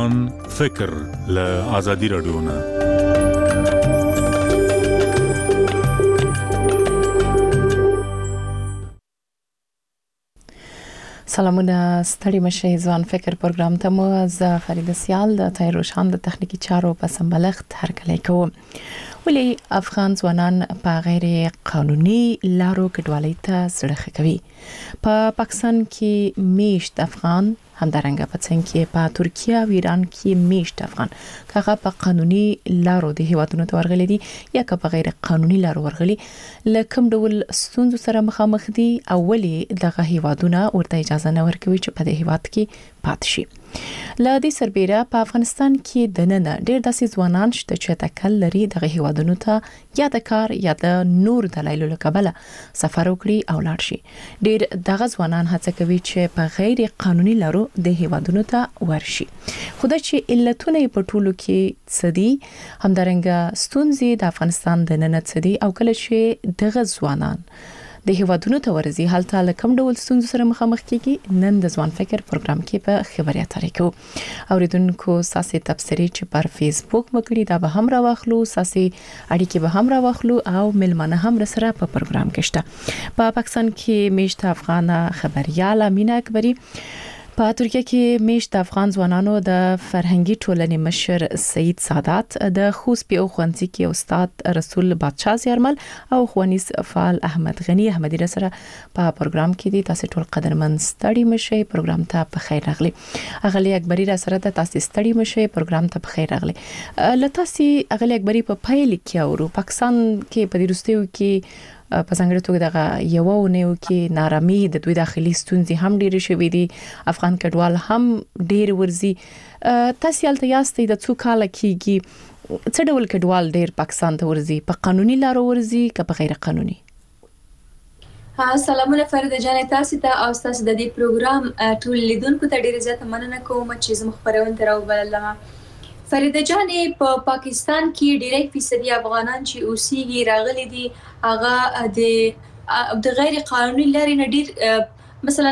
ځوان فکر له آزادي رادیو نه. سلامونه ستړي مشه ځوان فکر پروګرام ته مو از فرید سیال د تایروشان د تخنیکی چارو په سمبلغت هرکلی کوم. ولی افغان ځوانان په غیر قانوني لارو کډوالۍ ته سړخ کوي. په پاکستان کې میشت افغان همدارنګه په څنګه کې په ترکیه او ایران کې میشت افغان کغه په قانوني لارو د هیوادونو ته ورغلي دي یا که په غیر قانوني لارو ورغلي لکه ډول ستونزو سره مخامخ دي او ولی دغه هیوادونه ورته اجازه نه ورکوي چې په دې هیواد کې پات شي. له دې سربېره په افغانستان کې د نن ډېر داسې ځوانان شته چې تکل لري دغه هیوادونو ته یا د کار یا د نور دلایلو لکبله سفر وکړي او لاړ شي. ډېر دغه ځوانان هڅه کوي چې په غیر قانوني لارو د هیوادونو ته ورشي. خدای چې علتونه په ټولو کې سدي همدارنګه ستونزې د افغانستان د نن سدي او کله چې دغه ځوانان د هیوادونو ته ورزي حالت له کوم ډول ستونزو سره مخامخ کیږي نن د ځوان فکر پروګرام کې په خبري اترې کوو. اوریدونکو ساسي تبصري چې پر فیسبوک مکړی دا به هم راوخلو ساسي اړیکې به هم راوخلو او ملمنه هم سره په پروګرام کې شته. په پاکستان کې میشت افغان خبريال امینه اکبری په ترکیه کې میشت افغان ځوانانو د فرهنګي ټولنې مشر سید سادات د خوست په خوانځي کې استاد رسول بادشاه زیارمل او خوانیس فعال احمد غنی احمدی سره په پروګرام کې دي. تاسو ټول قدرمن ستړي مشي پروګرام ته په خیر راغلي. اغلی اکبری سره د تاسو ستړي مشي پروګرام ته په خیر راغلي. لتاسي اغلی اکبری په پایل کې او پاکستان کې په دروستیو کې په څنګه توګه دغه یو ونیو کې نارامي د دوی داخلي ستونزې هم ډېرې شوې دي. افغان کډوال هم ډېر ورزي. تاسو یالته یاستئ د څو کال کېږي څه ډول کډوال ډېر پاکستان ته ورزي په قانوني لارو ورزي که په غیر قانوني؟ سلامونه فرید جان تاسو ته او تاسو د دې پروګرام ټول لیدونکو ته ډېر زیات مننه کوم چې زموږ خبرونه تراوبلله. فرید جان په پاکستان کې ډېری فیصدي افغانان چې اوسېږي راغلي دي هغه د غیر قانوني لارې نه ډېر مثلا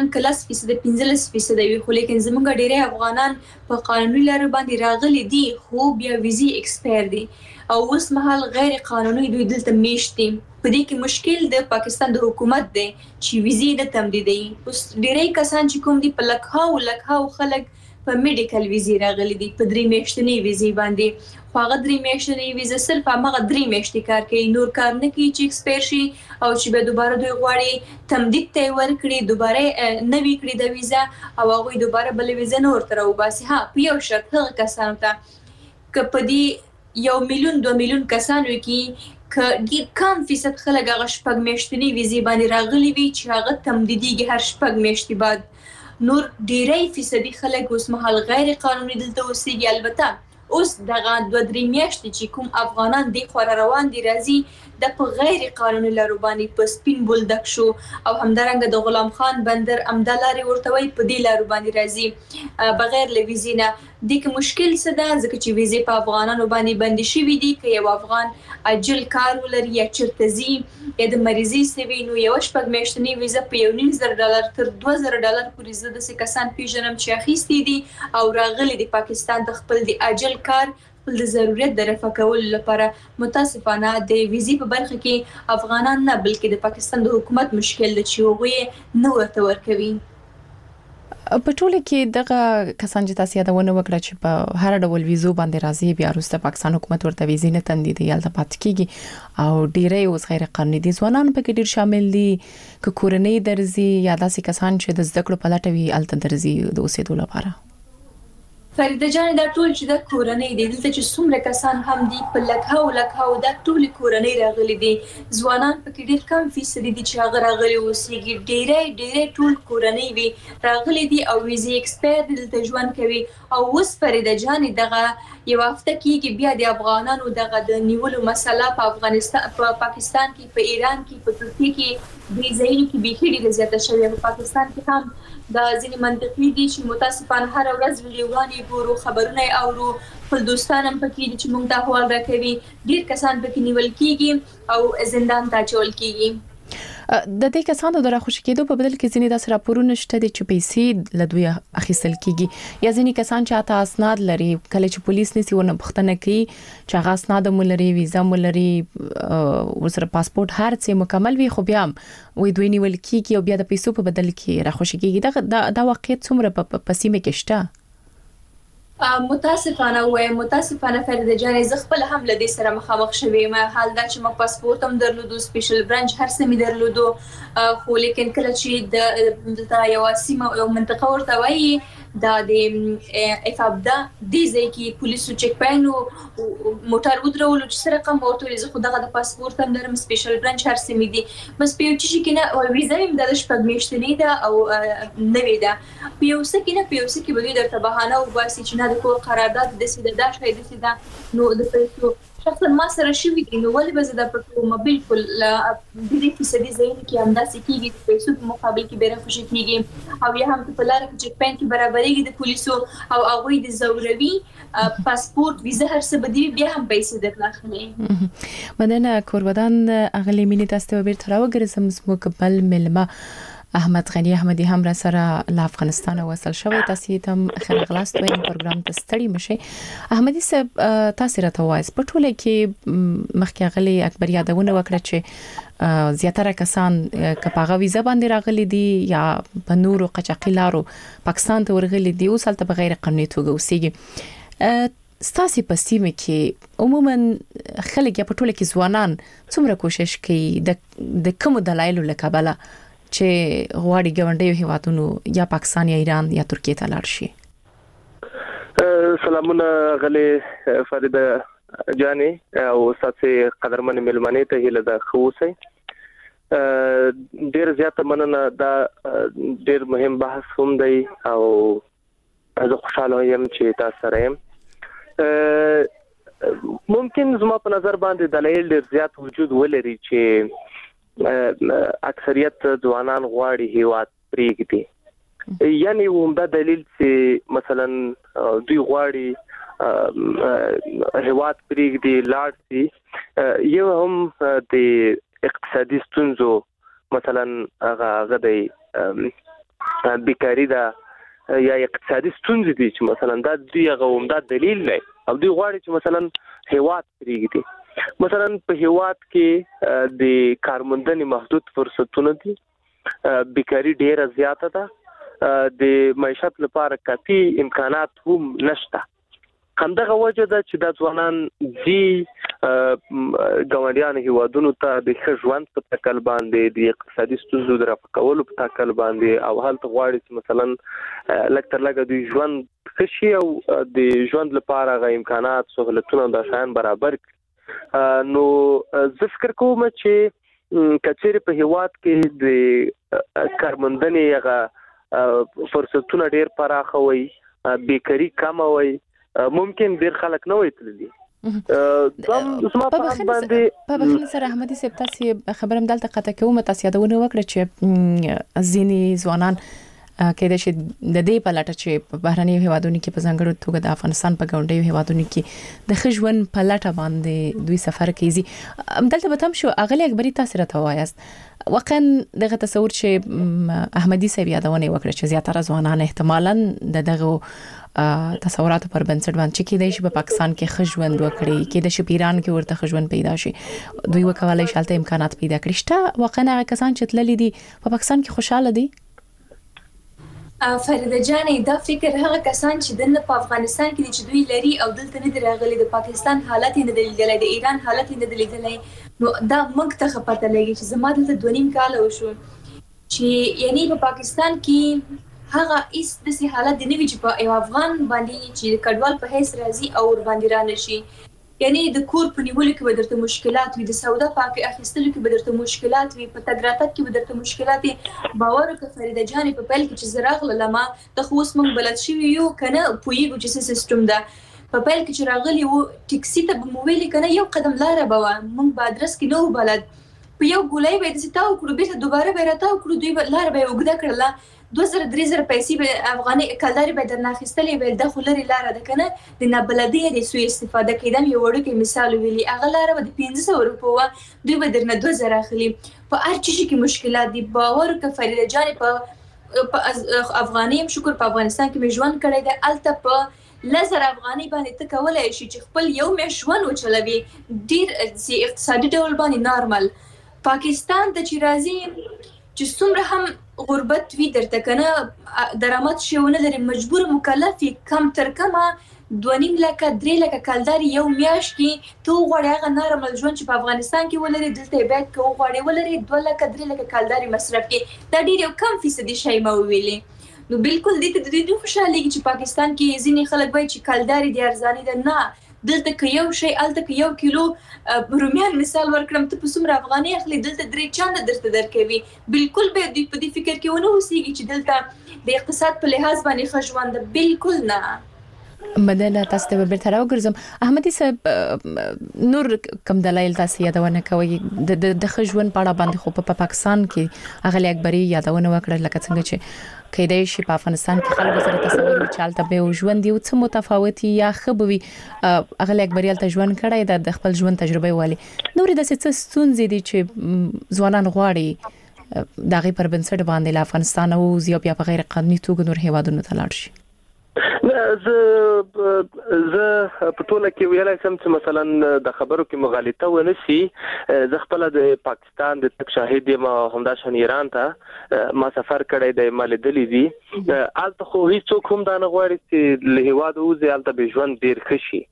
15% وي خو لیکن زموږ ډېری افغانان په قانوني لارو باندې راغلي دي خو بیا ویزي ایکسپایر دي او اوس مهال غیر قانوني دوی دلته میشت دي. په دې کې مشکل د پاکستان د حکومت دی چې ویزي د تمدیدي. اوس ډېری کسان چې کوم دي په لکهاو خلک په میډیکل ویزي راغلي دي په 3 میاشتنی ویزي باندې. خو هغه 3 میاشتنی ویزه صرف هغه 3 میاشتې کار کوي نور کار نه کوي چې ایکسپایر شي او چې به دوباره دوی غواړي تمدید ته ورکړي دوباره نوي کړي د ویزه او هغه دوباره بل ویزه نور تر وباسي. په یو شرط هغه کسانو ته ک په دې 1 میلیون 2 میلیون کسانو کې ک ډیر کم فیصد خلک هغه شپږ میاشتنی ویزي باندې راغلي وي چې هغه تمدیدیږي هر شپږ میاشتې بعد. نور ډیری فیصدي خلک اوس مهال غیر قانوني دلته اوسېږي. البته اوس دغه 2-3 میاشتې چې کوم افغانان د خور روان دي راځي د په غیر قانوني لارو باندې په سپین بولدک شو او همدارنګه د غلام خان بندر امدلاري ورتوي په دې لارو باندې راځي بغیر لویزینه. د کې مشکل څه ده ځکه چې ویزه په افغانانو باندې بند شي دي که یو افغان اجل کار ولري یا چرته زی یا د مریضي سوي نو یو شپږ میاشتنی ویزه په $1,500 تر $2,000 پورې زده د کسان پیژنم چې اخیستي دي او راغلي د پاکستان د خپل د اجل کار خپل د ضرورت د رفع کولو لپاره. متاسفانه د ویزي په برخه کې افغانان نه بلکې د پاکستان د حکومت مشکل دی چې هغه نو ورته ورکوي. په ټوله کې دغه کسان چې تاسو یادونه وکړه چې په هر ډول ویزو باندې راځي بیا وروسته پاکستان حکومت ورته ویزې نه تمدیدي یالته پات کیږي او ډیری اوس غیر قانوني دي ځوانان په کې ډیر شامل دي ک کورنۍ درځي یا داسې کسان چې د زده کړو په لټه وي الته درځي د اوسېدو لپاره. فرید جان دا ټول چې د کورنۍ دي دلته چې څومره کسان هم دي په لکهاو دا ټول کورنۍ راغلي دي. ځوانان په کې ډیر کم فیصد دي چې هغه راغلي اوسېږي. ډیری ټول کورنۍ وي راغلي دي او ویزي ایکسپایر دلته ژوند کوي. او اوس فرید جان دغه یو هفته کېږي بیا د افغانانو دغه د نیولو مسله په افغانستان په پاکستان کې په ایران کې په ترکیه کې د ځایونو کې به ډېره زیاته شوې. په پاکستان کې هم دا ځینې منطقي دي چې متاسفانه هر ورځ ویډیوګانې ګورو خبرونه اورو خپل دوستان هم پکې دي چې موږ ته حوال راکوي. ډېر کسان پکې نیول کېږي او زندان ته اچول کېږي. د دې کسانو د راخوشي کېدو په بدل کې ځینې داسې راپورونه شته چې پیسې له دوی اخیستل کیږي یا ځینې کسان چې اته اسناد لري کله چې پولیس نسی ونه پښتنه کوي چې هغه اسناد مولري ویزا مولري ورسره پاسپورت هر څه مکمل وي خو بیا وې دوی نیول کیږي او بیا د پیسو په بدل کې راخوشي کیږي دا واقعیت څومره په سیمه کې شته متاسفانه فرید جان زه خپل هم لدې سره مخامخ شوم حال دا چې ما پاسپورت هم درلودو سپیشل برانچ هر څه می درلودو خو لیکن کله چې د یو سیمه او منطقه ورته وایي دا د افابدا د ځکه پولیسو چک پاینو موټر ودرول چې سره کوم ورته زه خو دغه د پاسپورت هم درم سپیشل برانچ هر څه می دي بس په یو چې کنه او ویزا هم د شپږ میاشتې ده او نوې ده په یو څه کې به درته بهانه او باسي چې نه د کور قرارداد د سیده دا شاید سیده نو د پیسو شخصا ما سره شوی دی نو ولې به زه د پټو بالکل د دې فیصدي ځین کې همداسې کیږي د پیسو په مقابل کې بیره خوشي کیږي او یا هم په لار کې چک پاین کې برابرېږي د پولیسو او هغه د زوروي پاسپورت ویزا هر څه بدی بیا هم پیسې درلاخلي مننه کوربدان اغلی مینه تاسو به تر وګرځم زموږ بل ملما احمد غنی احمدی هم را سره له افغانستان وصل شوی تاسو ته خیر غلاست وین پروګرام ته ستړي مشه احمدی صاحب تاسو راته وایي په ټوله کې مخکې غلي اکبر یادونه وکړه چې زیاتره کسان کپاغه ویزا باندې راغلي دي یا په نورو قچاقلارو پاکستان ته ورغلي دي او سالته بغیر قانوني توګه اوسېږي ستاسو په سیمه کې عموما خلک یا په ټوله کې ځوانان څومره کوشش کوي د کوم دلایلو لکابله چې غواړي ګوندې هیوادونو یا پاکستان یا ایران یا ترکیه ته لاړ شي سلامونه غلې فرید جاني او ساتي قدرمن ملمنې ته هله د خوسي ډیر زیاته مننه دا ډیر مهم بحث هم دی او زه خوشاله یم چې تاسو سره یم ممکن زما په نظر باندې دلایل ډیر زیات وجود ولري چې اکثریت ځوانان غواړي هیواد پریږدي یعنی همدا دلیل چې مثلا دوی غواړي هیواد پریږدي لاړ شي یو هم د اقتصادي ستونزو مثلا هغه د بیکاری دا یا اقتصادي ستونزې دي چې مثلا دا دوی هغه همدا دلیل دی او دوی غواړي چې مثلا هیواد پریږدي مثلا په هیواد کې د کارمندنې محدود فرصتونه دي بیکاری ډیره زیاته ده د معیشت لپاره کافي امکانات هم نشته همدغه وجه ده چې د ځوانان دي ګاونډیان هیوادونو ته د ښه ژوند په تکل باندې د اقتصادي ستونزو د رفع کولو په تکل باندې او هلته غواړي چې مثلا لږ تر لږه د ژوند ښه شي او د ژوند لپاره غو امکانات سہولتونه د شان برابر نو زه فکر کوم چې کچېره په هیواد کې د کارمندنې هغه فرصتونه ډېر پراخه وي بیکاری کم وي ممکن ډېر خلک نه وي تللی په بخښنه سره احمدي صاحب تاسو خبرم دلته قطع کوم تاسو یادونه وکړه چې ځینی ځوانان کېدای شي د دې په لټه چې په بهرني هیوادونو کې په ځانګړو توګه د افغانستان په ګاونډیو هیوادونو کې د خجون په لټه باندې دوی سفر کوي دلته به تم شو اغلی اکبری تاسو راته وایاست واقعا دغه تصور چې احمدي صاحب یادونه وکړه چې زیاتره ځوانان احتمالاً دغه تصوراتو پر بنسټ باندې چې کېدای شي په پاکستان کې خجون وکړي کېدای شي په ایران کې ورته خجون پیدا شي دوی وکولای شي البته امکانات پیدا کړي شته واقعا هغه کسان چې تللی دي په پاکستان کې خوشاله دي فرید جانې دا فکر هغه کسان چې دنه په افغانستان کې چې دوی لري او دلته نه راغلي د پاکستان حالت نه لیدلای د ایران حالت نه لیدلای نو دا موږ ته پته لګي چې زما دلته 2.5 کال وشو چې یعنی په پاکستان کې هغه ایس د سي حالت دی نوې چې په افغان باندې چې کډوال په هیڅ راځي او ور باندې را نشي یعنی د کور په نیولو کې به درته مشکلات وي د سودا پاکي اخیستلو کې به درته مشکلات وي په تګراتک کې به درته مشکلات وي باور وکړه فرید جانې په پیل کې چې زراغ لمه د خوس مونږ بلد شي یو کنه پویګو چې سیستم ده په پیل کې چې راغلی وو ټیکسي ته به موبایل کنه یو قدم لاره به مونږ به ادرس کې نو بلد په یو ګولای به د ستاو کړو به دوباره به راته کړو دوی لاره به وګدا کړله 2000 پیسې به افغاني کلداري به درنه اخیستلې ویل د خلری لار ده کنه د نابلدی د سوء استفاده کیدم یو وړوکی مثال ویلي هغه لار به 500 روپو دوی به درنه 2000 اخلي په هر چی کې مشکلات دي باور ک فریده جان په افغاني شکر په افغانستان کې مې ژوند کړی دی الته په لزر افغاني باندې ته کولای شي چې خپل یو میشون وچلوي ډیر سي اقتصادي ډول باندې نارمل پاکستان ته چې راځي چې څومره هم غربت وي درته کنه درآمد شیونه لري مجبور مکلف کم تر کمه 2.5 لک 3 لک کلداري یو میاش کې تو غوړی هغه نارمل ژوند چې په افغانستان کې ولري دلته باید کو غوړی ولري 2 لک 3 لک کلداري مصرف کې دا ډیر یو کم فیصدي شی مو ویلي نو بالکل دې ته د دې خوشاله چې پاکستان کې ځینې خلک وایي چې کلداري د ارزاني ده نه دلته که یو شی الته که یو کیلو رومیان مثال ورکړم ته په څومره افغاني اخلي دلته 3 چنده درته درکوي بالکل به دې په دې فکر کې ونه اوسېږي چې دلته د اقتصاد په لحاظ باندې ښه ژوند بالکل نه مدنه تاسو ته بیرته راوګرځم احمدي صاحب نور کوم دلایل تاسو یادونه کوي د ښه ژوند په اړه باندې خو په پاکستان کې اغلی اکبري یادونه وکړه لکه څنګه چې کېدای شي په افغانستان کې خلک سره تصور وچالته به ژوند یو څه متفاوتي یا خبوي اغلی اکبري ته ژوند کړی د خپل ژوند تجربه والی نور د څه ستونزې دي چې ځوانان غواړي دغه پر بنسټ باندې له افغانستان او بیا په غیر قانوني توګه نور هیوادونو ته لاړ شي زه په ټوله کې ویلای شم چې مثلا د خبرو کې مغالطه ونه شي زه خپل د پاکستان د تک شاهد یم همدا شان ایران ته ما سفر کړی د مالدلی دي الته خو هیڅوک هم دا نه غواړي چې له هیواد وځي الته به ژوند ډیر ښه شي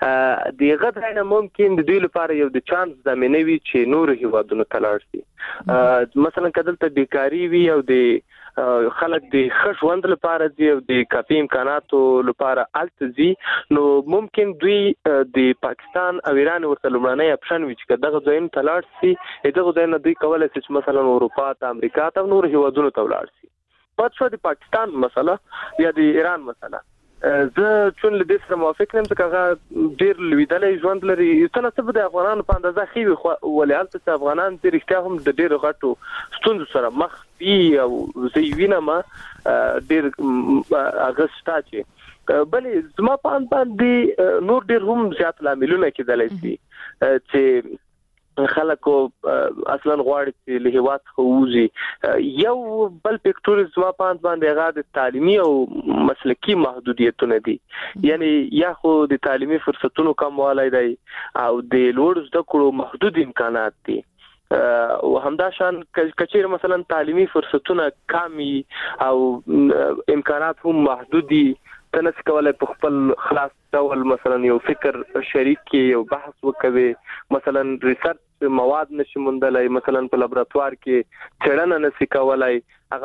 دغه ځای ممکن د دوی لپاره یو د چانس زمينه وي چې نور هیوادونو ته لاړ شي مثلا کله بیکاری وي او د خلک د ښه ژوند لپاره دي او د کافي امکاناتو لپاره التزي نو ممکن دوی د پاکستان او ایران ورته لمړنۍ اپشن وي چې دغه ځایونه ته لاړ شي دغه ځایونه دوی کولای شي چې مثلا اروپا ته امریکا ته نور هیوادونو ته لاړ شي پات شو د پاکستان مسله یا د ایران مسله زه چون له دې سره موافق نیم چې هغه ډیر لویدلې ژوند لري څنګه څه د افغانانو په اندازه خي ولې چې افغانان د رښتیا هم د ډیر غټو ستونزو سره مخ دي او زه وینم ډیر هغه ستا چې بلې زما په اند باندې نور ډیر هم زیات لاملونه کېدلی شي چې خلکو اصلا غواړي چې له هیواد خوځي یو بل فکټور زما په اند باندې هغه د تعلیمي او مسلکي محدودیتونه دي یعنی یا خو د تعلیمي فرصتونو کموالی دی او د لوړ زده کړو محدود امکانات دي او همدا شان کچیر مثلا تعلیمي فرصتونه کمی او امکانات هم محدود دي تنس کولای په خپل خلاص ډول مثلا یو فکر شریک کې یو بحث وکوي مثلا ریسرچ مواد نشي موندلای مثلا په لابراتوار کې څېړنه نشي کولای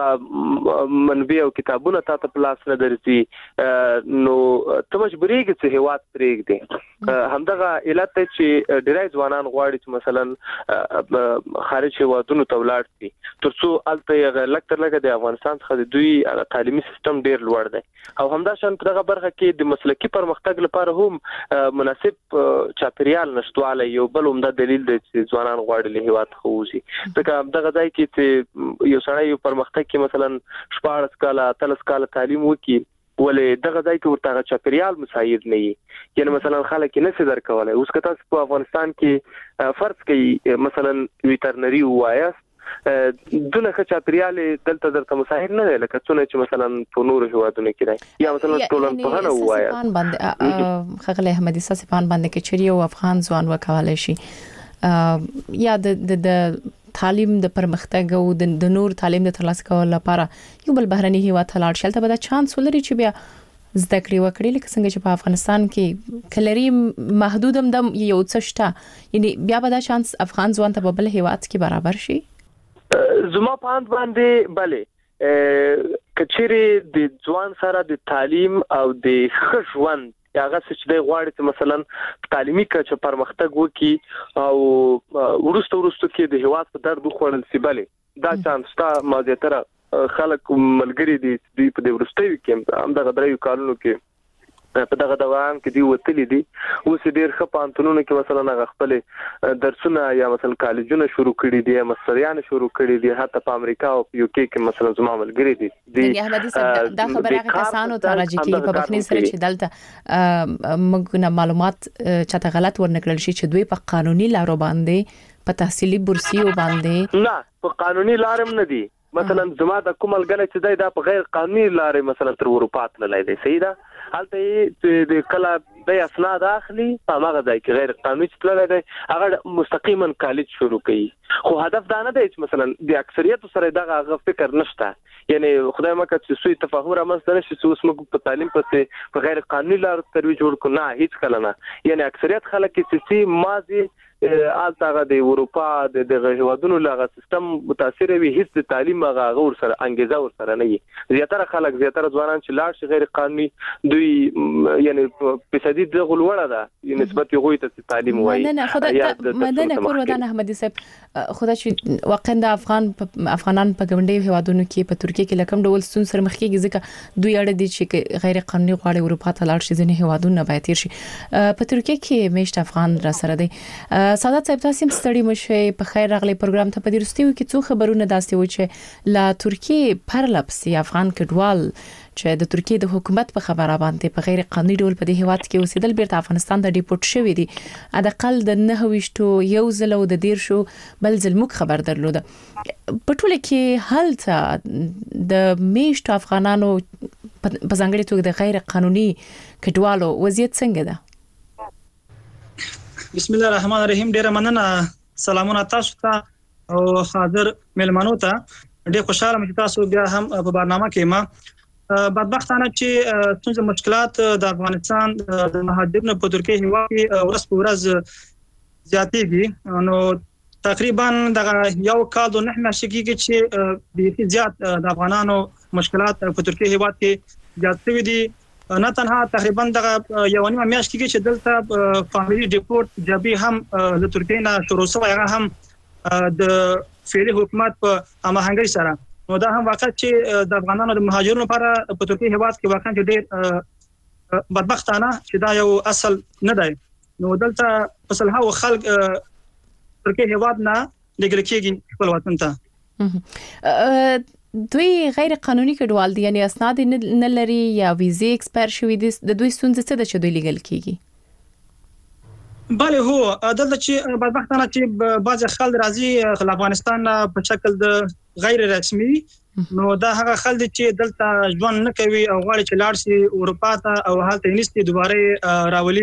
هغه منبع او کتابونه تاسو په لاس نه درځي نو ته مجبورېږي چې هیواد پرېږدي همدغه علت چې ډېری ځوانان غواړي چې مثلا خارج هیوادونو ته ولاړ شي ترڅو الته لکتر لګه د افغانستان څخه د دوی تعلیمي سیستم ډېر لوړ دی او همدا شان په دغه برخه کې د مسلکي پرمختګ لپاره هم مناسب چاپیریال نشټواله یو بل عمده دلیل دی چې ځوانان غواړي له هیواد خوځي ځکه دغه ځای کې چې یو سړی یو پرمختګ کې مثلا 14 کاله 13 کاله تعلیم وکړي ولې دغه ځای کې ورته چاپیریال مساعد نه وي یعنی مثلا خلک نه څه درکولای اوس که تاسو په افغانستان کې فرض کړئ مثلا ویټرنری وایاست دونه ښه چاپیریال دلته درته مساعد نه دی لکه څونه چې مثلا په نورو هیوادونو کې دی یا مثلا ټولنپوهنه وایاست باندې خغل احمدي ساسپان باندې کې چریو افغان ځوان وکولای شي یا د تعلیم د پرمختګ او د نور تعلیم د ترلاسه کولو لپاره یو بل بهرني هیواد ته لاړ شي ته به دا چانس ولري چې بیا زده کړې وکړي لکه څنګه چې په افغانستان کې کلري محدود هم د یو څه شته یعنی بیا به دا چانس افغان ځوان ته په بل هیواد کې برابر شي زما په اند باندې بله کچېری د ځوان سره د تعلیم او د ښه ژوند هغه چې د غواړي چې مثلا تعلیمي کچه پرمختګ وکړي او ورسته کې د هیواد په درد خوړل سی بلې دا چانس تا مازیتره خلک ملګری دي په د ورستوي کې هم دغه درې کارونو کې په دغه دوام کې دی وتلی دي اوس ډیر ښه پانتونونه کې مثلا هغه خپل درسونه یا مثلا کالجونه شروع کړي دي مستریان شروع کړي دي حتی په امریکا او په یو کې مثلا زما ملګری دي د احمدي صاحب دا خبره هغه کسانو ته راځي چې په بخنی سره چې دلته موږ معلومات چاته غلط ورنکړل شي چې دوی په قانوني لارو باندې په تحصیلي بورسیو باندې نه په قانوني لارم نه دي مثلا زما د کومل غلط چې دا په غیر قانوني لارې مثلا تر اروپا تللی دی صحیح ده هلته د کلا د اسناد اخلي په هغه ځای کې غیر قانوني تللی دی هغه مستقیما کالج شروع کوي خو هدف دا نه دی چې مثلا د اکثریت سره دغه فکر نشته یعنی خدای مکه چې سوی تفاهم رامنځته نشي چې اوس موږ په تعلیم په غیر قانوني لار ترویج ورکو نه هیڅ کله نه یعنی اکثریت خلک چې ماضي آلته د اروپا د غوادونو لغه سیستم متاثر وي هیڅ د تعلیم هغه ور سره انګیزه ور سره نه وي زیاتره خلک زیاتره ځوانان چې لاړ شي غیر قانوني دوی یعنی په شدید د غلوړه ده نسبت یو ته تعلیم وایي مدنه کور ودان احمدي صاحب خدای چې واقعا د افغانان په ګوندې هوادونو کې په ترکیه کې لکم ډول ستون سره مخ کېږي ځکه دوی اړه دي چې غیر قانوني غواړي اروپا ته لاړ شي ځنې هوادونه باید تیر شي په ترکیه کې میشت افغان را سره دی سعادت صاحب تاسو هم ستړي مشه په خیر راغلی پروګرام ته په دې رستیو کې څو خبرونه داسې و چې لا ترکیه پرلپسي افغان کډوال چې د ترکیه د حکومت په خبره باندې په غیر قانوني ډول په دې هیواد کې اوسېدل بیرته افغانستان ته ډیپورت شوی دي ادقل د 9 یو زلو د 10 بل ځل موږ خبر درلوده په ټوله کې هلته د میشت افغانانو په ځانګړي توګه د غیر قانوني کډوالو وضعیت څنګه ده بسم الله الرحمن الرحیم ډیر مننه سلامونه تاسو ته او حاضر ملمنو ته ډیر خوشاله یم چې تاسو بیا هم په برنامه کې ما بدبختانه چې څنګه مشکلات د افغانستان د مهاجرینو په ترکیه هیواد کې ورځ په ورځ زیاتېږي نو تقریبا د یو کال د 9 میاشتې کې چې د زیات د افغانانو مشکلات په ترکیه هیواد کې زیات شوي دي نه تنها تقریبا د یو نیمه میاشت کې چې دلته فامیلی ډیپورت جبي هم د ترکیه نه شروع شوی هغه هم د فعلی حکومت په هماهنګۍ سره نو دا هم واقع چې د افغانانو د مهاجرینو لپاره په ترکیه هیواد کې واقعا ډېر بدبختانه چې دا یو اصل نه دی نو دلته اصله خلک ترکیه هیواد نه لګل کېږي خپل وطن ته دوی غیر قانوني کډوال دي یعنی اسناد نه لري یا ویزه ایکسپایر شوی دي د دوی ستونزې څه ده چې دوی لیګل کیږي بله هو دلته چې بدبختانه چې بعض خلک راځي خل افغانستان په شکل د غیر رسمي نو دا هغه خلک چې دلته ژوند نه کوي او غواړي چې لاړ شي اروپا ته او هلته نيستي دوباره راولي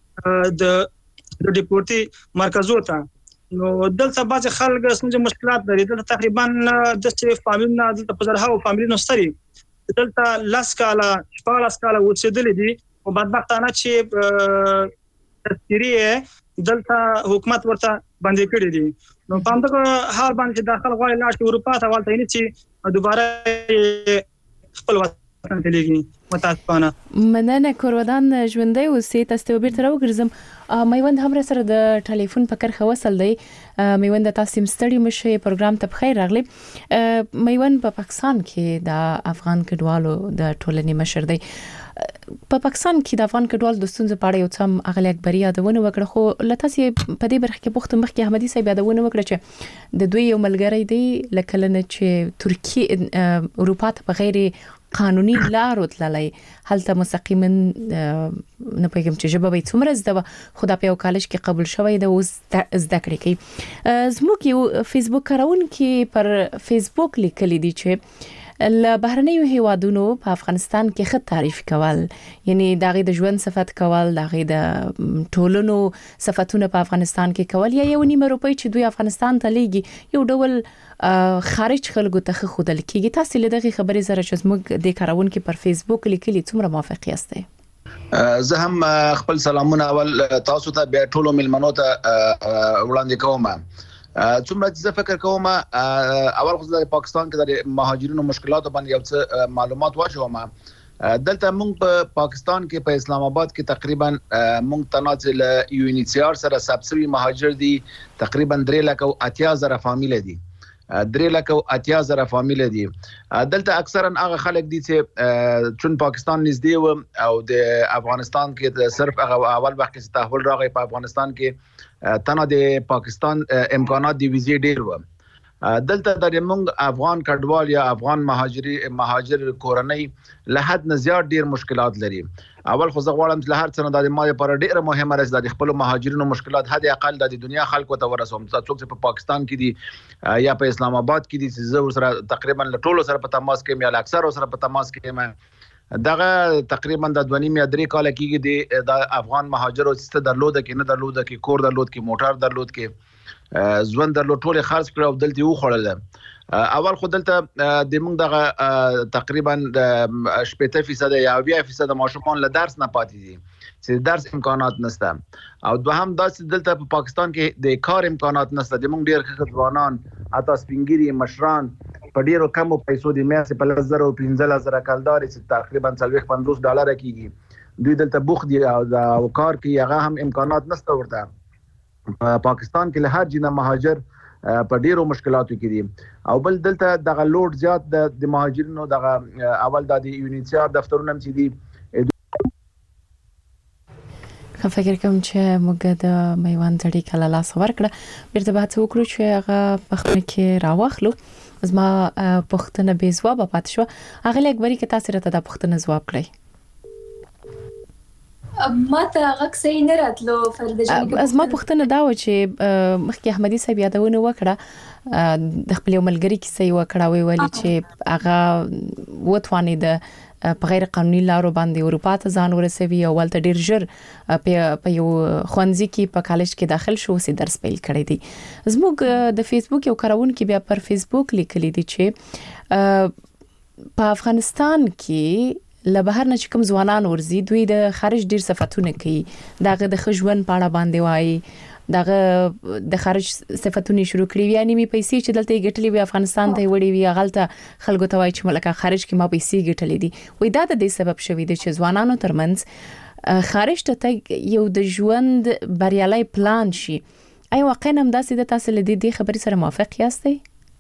د ډیپورتي مرکزو ته نو دلته بعض خلک څنګه مشکلات لري دلته تقریبا د فامیلونو دلته په زرهاو فامیلونو ستري دلته لاس کاله شپږ کاله وڅېدل دي او بدبختانه چې تذکیره دلته حکومت ورته باندې کړی دي نو په همدغه حال باندې داخل غواړي لاړ شي اروپا ته ولته نه چې دوباره خپل وطن ته لګي متاسفانه مننه کورودان ژوندۍ اوسې تاسو ته بیرته راوګرځم میوند هم سره د ټلیفون په کرخه وصل دی میوند تاسو مستړي مشه پروګرام ته بخیر راغلی میوند په پاکستان کې د افغان کډوالو د ټولنې مشر دی په پاکستان کې د افغان کډوالو د ستونزو په اړه یو څه اغلی اکبري یادونه وکړه خو لته سي په دې برخه کې پوښتنه مخکې احمدي صاحب یادونه وکړه چې د دوی یو ملګری دی لکه لنه چې ترکیه اروپا ته په غیر قانوني لارو تللی هلته مستقیما نه پېږم چې جواب یې څومره زده خو دا په یو کالج کې قبول شوی د اوس زده کړې کوي زموږ یو فیسبوک کارونکي پر فیسبوک لیکلي دي چې ل بهرنیو هیوادونو په افغانستان کې خط تعریف کول یعنی دغه د ژوند صفات کول دغه د ټولنو صفاتونه په افغانستان کې کول یا یو نیمه روپۍ چې دوی افغانستان ته لیږي یو ډول خارج خلکو ته خودل کېږي تاسو له دغه خبرې سره چې موږ د کارونکو پر فیسبوک لیکلي څومره موافق یاستئ زه هم خپل سلامونه اول تاسو ته بیا ټولو ملمنو ته وړاندې کوم څومره چې فکر کوم اول خو د پاکستان کې د مهاجرینو مشکلات باندې یو څه معلومات واچوم دلته موږ په پاکستان کې په اسلام آباد کې تقریبا موږ تنازل یو انیشیار سره سبسوي مهاجر دي تقریبا 3,80,000 فامیل دي 3,80,000 فامیل دي. دلته اکثرا هغه خلک دي چې چون پاکستان نږدې و او د افغانستان کې صرف هغه اول وخت کې تحول راغی په افغانستان کې تنه د پاکستان امکانات د ویزې ډیر و. دلته د موږ افغان کډوال یا افغان مهاجر کورنۍ له حد نه زیات ډیر مشکلات لري. اول خو زه غواړم چې له هر څه نه د ما لپاره ډیره مهمه ده د خپل مهاجرینو مشکلات حد اقل د دنیا خلکو ته ورسوم. څوک چې په پاکستان کې دي یا په اسلام آباد کې دي چې زه سره تقریبا ټولو سره په تماس کې یا اکثر سره په تماس کې دغه تقریبا د 2.5 یا 3 کال کېږي د افغان مهاجرو چې درلوده کې نه درلوده کې کور درلود کې موټر درلود کې ژوند درلود ټول خرڅ کړو او دلته وخوړل. اول خو دلته د موږ دغه تقریبا 80% یا 20% ماشومان له درس نه پاتې دي چې درس امکانات نشته او دوهم دا چې دلته په پاکستان کې د کار امکانات نشته. د موږ ډیر ښه ځوانان اته سپینګری مشران په ډیرو کمو پیسو د میاشتې په 15,000 کالدار چې تقریبا $50 کیږي دوی دلته بوخ دي او کار کې هغه هم امکانات نشته ورته. پاکستان کې له هر جنه مهاجر په ډیرو مشکلاتو کې دي او بل دلته دغه لوډ زیات د مهاجرینو دغه اول د یونیسیار دفترونه چې دي. فکر کوم چې موږ د میوان ځړی کله لاس ورکړه بیرته به څه وکړو چې هغه په خپل کې راوخلو. زما پښتنه به ځواب پات شو هغه لګوري کې تاسو راته د پښتنه ځواب کړئ. ما ته هغه صحیح نه راتلو فرده جان. از ما پښتنه دا و چې مخکې احمدي صاحب یادونه وکړه د خپل ملګری کیسه وکړه ویلي چې هغه وټوانی د په غیر قانوني لارو باندې اروپا ته ځان ورسوي او ولته ډیر ژر په یو خوانځي کې په کالج کې داخل شو سي درس پیل کړی دی. زموږ د فیسبوک یو کارونکو بیا پر فیسبوک لیکلی دی چې په افغانستان کې له بهر نه چې کوم ځوانان ورزي دوی د خارج ډیر صفاتونه کوي دغه د خجون پاړه باندې وایي دغه د خارج صفاتونه شروع کړی یعنی می پیسې چې دلته ګټلې وي افغانستان ته وړي وي غلطه خلکو ته وایي چې ملکه خارج کې ما پیسې ګټلې دي وای دا د دې سبب شوی دی چې ځوانانو ترمنځ خارج ته یو د ژوند بریالي پلان شي. ای واقعا هم داسې د تاسو لدی خبرې سره موافق یاستئ؟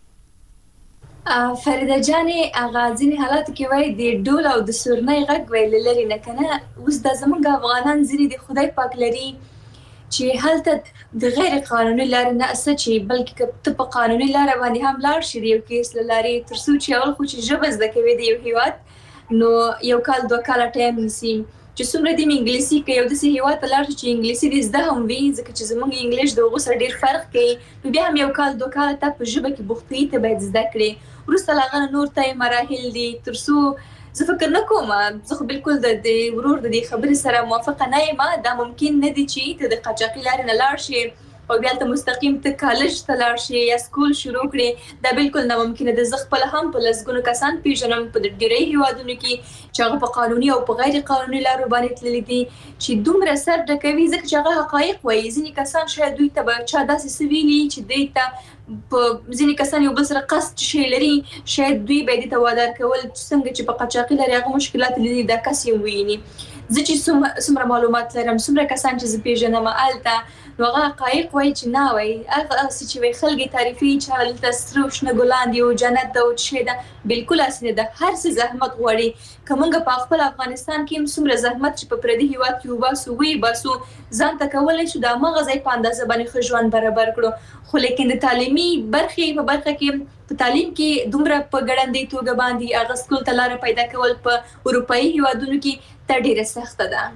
فرده جانې اغازین حالات کې وای د ډول او د سورنۍ غږ ویل لري نه کنه اوس د زمونږ افغانان زری د خدای پاک لري چې هلته د غیر قانوني لار نه اسچي بلکې ته په قانوني لار باندې هم لار شې یو کیس لاري ترڅو چې اول خو چې ژبه زده کوي د یو هیواد نو یو کال دوه کال ټایم نسی چې څومره د انګلیسي کې یو د هیواد ته لار چې انګلیسي د زده هم وي ځکه چې زمونږ انګلیش د غوسه ډیر فرق کوي نو بیا هم یو کال دوه کال ته په ژبه کې بوختي ته باید زده کړي ورسته لاغه نور ته مراحل دي ترڅو زه فکر نه کوم زه بالکل د ورور د خبرې سره موافقه نه یم دا ممکن نه دي چې ته د قاچاقي لارې نه لاړ شي او بیا ته مستقیم ته کالج ته لاړ شي یا سکول شروع کړي دا بالکل ناممکن ده. زه خپل هم په لسګونو کسان پیژنم په ډیری هیوادونو کې چې هغه په قانوني او په غیر قانوني لارو باندې تللي دي چې دومره سر ډکوي ځکه چې هغه حقایق وایي. ځینې کسان شاید دوی ته به چا داسې سویلي چې دوی ته په ځینې کسان یو بل سره قصد شي لري شاید دوی به دې ته وادار کول څنګه چې په قاچاقي لارې هغه مشکلات لري دا کس یې ویني. زه چې څومره معلومات لرم څومره کسان چې زه پیژنم الته نو هغه حقایق وایي چې نه وایي هغه چې وایي خلک تعریفي چې هلته سره شنه ګلان دي او جنت ده او چې ده بالکل اسنه ده هر څه زحمت غواړي کومه په خپل افغانستان کې څومره زحمت چې په پردي هیواد کې وباسو وی باسو ځان ته کولای شو د مغزي په اندازه باندې خجوان برابر کړو خو لیکن د تعلیمي برخه په برخه کې په تعلیم کې دومره په ګړندې توګه باندې هغه سکول ته لار پیدا کول په اروپאי هیوادونو کې ته ډیره سخته ده.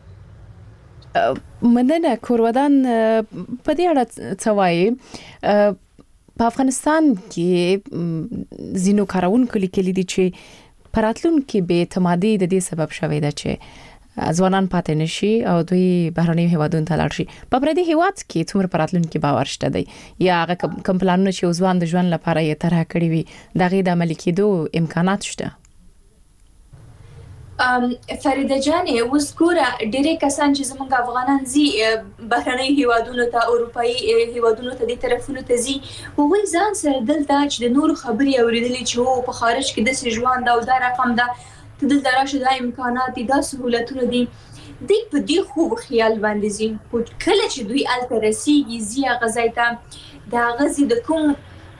مننه کورودان په دې اړه څه وایي په افغانستان کې زینو کارونکو لیکلي دي چې پراتلون کې به اعتمادي د دې سبب شوی ده چې ځوانان پاتې نشي او دوی بهرني هیوادونو ته لاړ شي. په پردي هیواد کې څومره پراتلون کې باور شته دی یا هغه کوم پلانونه چې ځوان د ژوند لپاره یې طرح کړی وي دغه د عملي کېدو امکانات شته؟ فريده جانې اوس ګوره ډېری کسان چې زموږ افغانان زی بهرني هیوادونو ته اروپאי هیوادونو ته د طرفونو ته زی هغوی ځان سره دلته چې د نور خبري اوریدلې چې په خارج کې د ژوند او د رقم ده ته دلته راشه د امکانات د سہولتونو دي د په دې خو خیال باندې زی کله چې دوی الته رسیږي زی غزایته دا غزي د کوم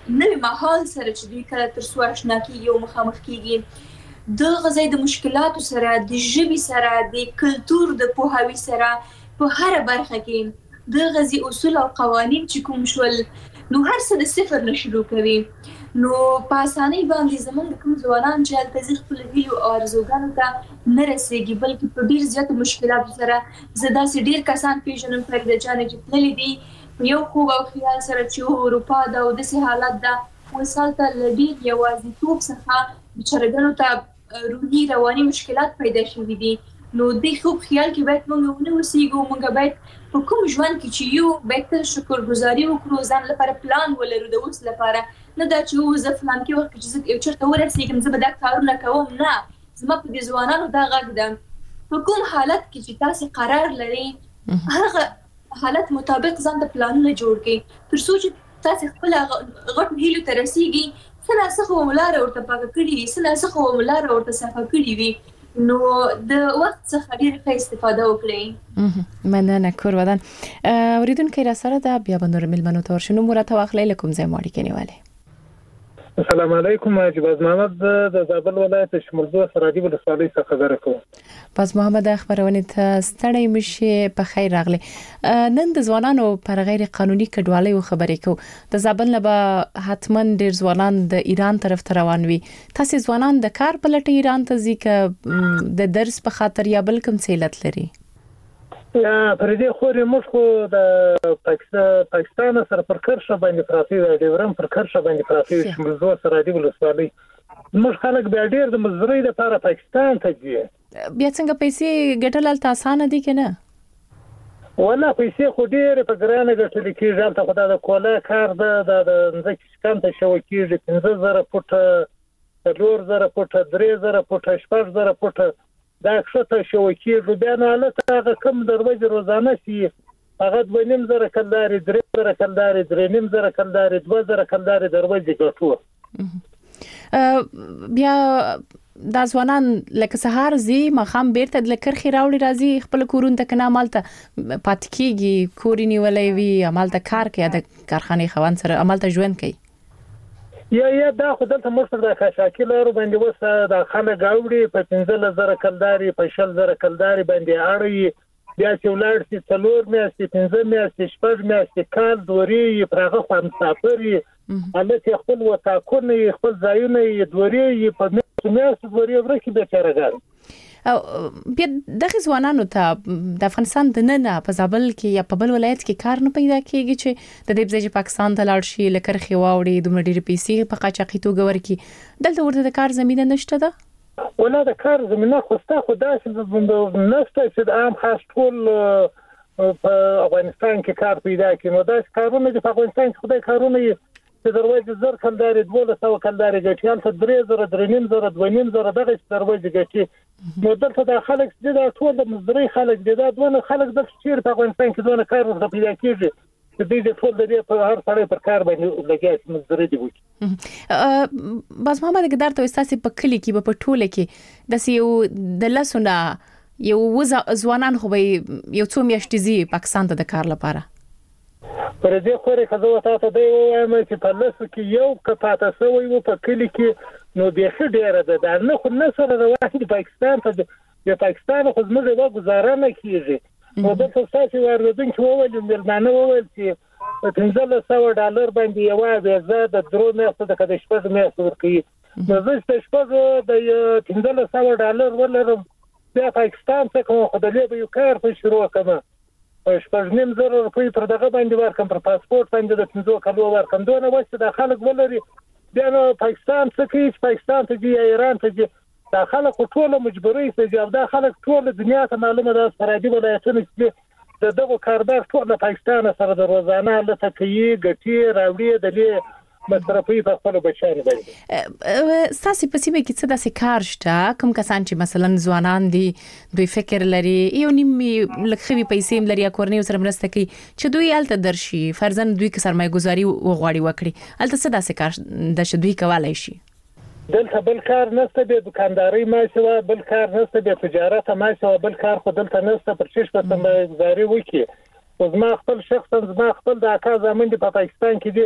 نوې مهال سره چې دوی کله تر څو آشنا کیږي او مخامخ کیږي د غزي د مشکلاتو سره د ژبې سره د کلتور د پوهاوي سره په هر برخه کې د غزي اصول او قوانين چې کوم شول نو هر څه د صفر نه شروع کوي نو په اسانۍ باندې زمونږ کوم ځوانان چې هلته خپل هیلو او ارزوګانو ته نه رسېږي بلکې په ډیر زیات مشکلاتو سره زه داسې ډیر کسان پیژنم فرید جان چې تللي دي یو خوب او خیال سره چې اروپا دا او داسې حالت ده وصل ته لډیر یوازیتوب څخه بچرګانو ته روحي رواني مشکلات پیدا شوي دي نو د خوب خیال کې باید موږ ونه اوسېږو موږ باید په کوم ژوند کې چې یو باید شکرګزاري وکړو ځان لپاره پلان ولرو د اوس لپاره نه دا چې زه فلان کې وخت چې زه یو چرته ورسېږم زه به دا کارونه کوم نه زما په دې ځوانانو دا غږ ده په کوم حالت کې چې تاسو قرار لرئ هغه حالت مطابق ځان د پلانونه جوړ کړئ تر څو چې تاسو خپل غټ هیلو ته رسیږئ څنګه څه وملاره ورته پاک کړی څنګه څه وملاره ورته صفه کړی وي نو د وخت څخه ډېر ښه استفاده وکړئ مننه کور ودان اوریدونکو را سره دا بیا بندر ملمنو تور شنو مرته واخلې لکم ځای ماړي کې نیواله السلام علیکم جواز محمد د زابل ولایت شمولزو سرادی ولسوالۍ څخه خبره کوم پس محمد خبرونه ته ستړی مشي په خیر راغلی نن د ځوانانو پر غیر قانوني کډوالۍ او خبرې کو د زابل نه به حتمن ډیر ځوانان د ایران طرف ته روان وي تاسو ځوانان د کار په لټه ایران ته ځي ک د درس په خاطر یا بل کوم څه علت لري یا پر دې خوري موږ خو د پاکستان سره پر کرشه باندې پراتی د ډیورم پر کرشه باندې پراتی شمولزو سرادی ولسوالۍ موږ خلک بیا ډیر د مزدورۍ لپاره پاکستان ته ځي بیا څنګه پیسې ګټل تل آسان دي کنه ولا پیسې خو ډیر په ګرانه ګټل کیږي ځکه خدای د کولا کار د ځکه کم ته شو کیږي 15000 فوټ 4000 فوټ 3000 فوټ 4000 فوټ دا ښه شو کیږي بیا نه لته هغه کم دروازه روزانه سي هغه 2.5 کلداري 3 کلداري 3.5 کلداري 2 کلداري دروازه ګټو بیا دا ځوانان لکه سهار زی مخام بیرته د لکرخي راوړي راځي خپل کورون ته کنه عملته پات کیږي کورینی ولې وی عملته کار کوي د کارخانه خوان سره عملته ژوند کوي یا دا خدای ته مستر د خاصاکیلارو باندې وسه د خلک غوړي په 15000 کلداري په 10000 کلداري باندې اړي بیا چې ولر سي څلور میاشتې 15 میاشتې شپږ میاشتې کال دوري پرغه خو مسافري الته خپل وتاکونه خپل ځایونه دوري په میاشتې دوري ورکه به چرګان او بیا دغه ځوانانو ته د افغانستان د نن په زابل کې یا په بل ولایت کې کار نه پیدا کیږي چې د دې ځای پاکستان ته لاړ شي لکه خواوړي دومره ډېر پیسې په قاچاقي توګه ورکي دلته ورته د کار زمينه نشته ده ولا د کار زمينه خوسته خدای چې نشته چې عام خاص ټول په افغانستان کې کار پیدا کړي نو دا کارونه د افغانستان کې خدای کارونه چې دروازه زر کلداري 1200 کلداري ګټیان ته 3000 3.5 2.5 دغه دروازه ګټي نو دلته د خلک د ټول د مزدوري خلک د دونه خلک د چیر په افغانستان کې دونه کار ورته پیدا کیږي چې د ټول د په هر ځای پر کار باندې لګیږي مزدوري دی وي بس محمد ګدار ته استاسي په کلی کې په ټوله کې د سیو د لسونه یو ځوانان خو به یو څو میاشتې زی پاکستان ته د کار لپاره پر دې خوري خزو ته دی وایم چې په لاسو کې یو کپاته سوی و په کلی کې نو به ښه ډیره ده نه خو نه سره راوځي پاکستان ته د پاکستان خو زموږ د گزاره نه کیږي نو د تاسو واردون چې وویل ملمانه وویل چې $1500 باندې یوازې زه د درو میاشتو د کده شپږ میاشتو ورکړي نو زه چې شپږ $1500 ولرم د پاکستان څخه خو د لیبه یو کار په شروع کړم شپږ زره روپۍ پر دغه باندې ورکم پر پاسپورت باندې د 15 کلو ورکم دونه واسه د خلک ولري بیا نو پاکستان څخه پاکستان ته دی ایران ته دی دا خلک ټول مجبوري چې دا خلک ټول دنیا ته معلومه ده سرادي ولایتونه چې دغه کاردار ټول پاکستان سره د روزانه لته کوي ګټي راوړي د مصرفي په خپل بچیانو باندې ساسي په سیمه کې څه داسې کار شته کوم کسان چې مثلا ځوانان دي دوی فکر لري یو نیم لکخوي پیسې لري یا کورنۍ سره مرسته کوي چې دوی الته درشي فرضاً دوی کې سرمایه گذاري وغواړي وکړي الته څه داسې کار د شدوی کولای شي دلته بل کار نشته به دکانداري ماشوه بل کار نشته به تجارت ماشوه بل کار خو دلته نشته پر چش په سرمایه گذاري وکړي زما خپل شخصا زما خپل د اکا زمون په پاکستان کې دي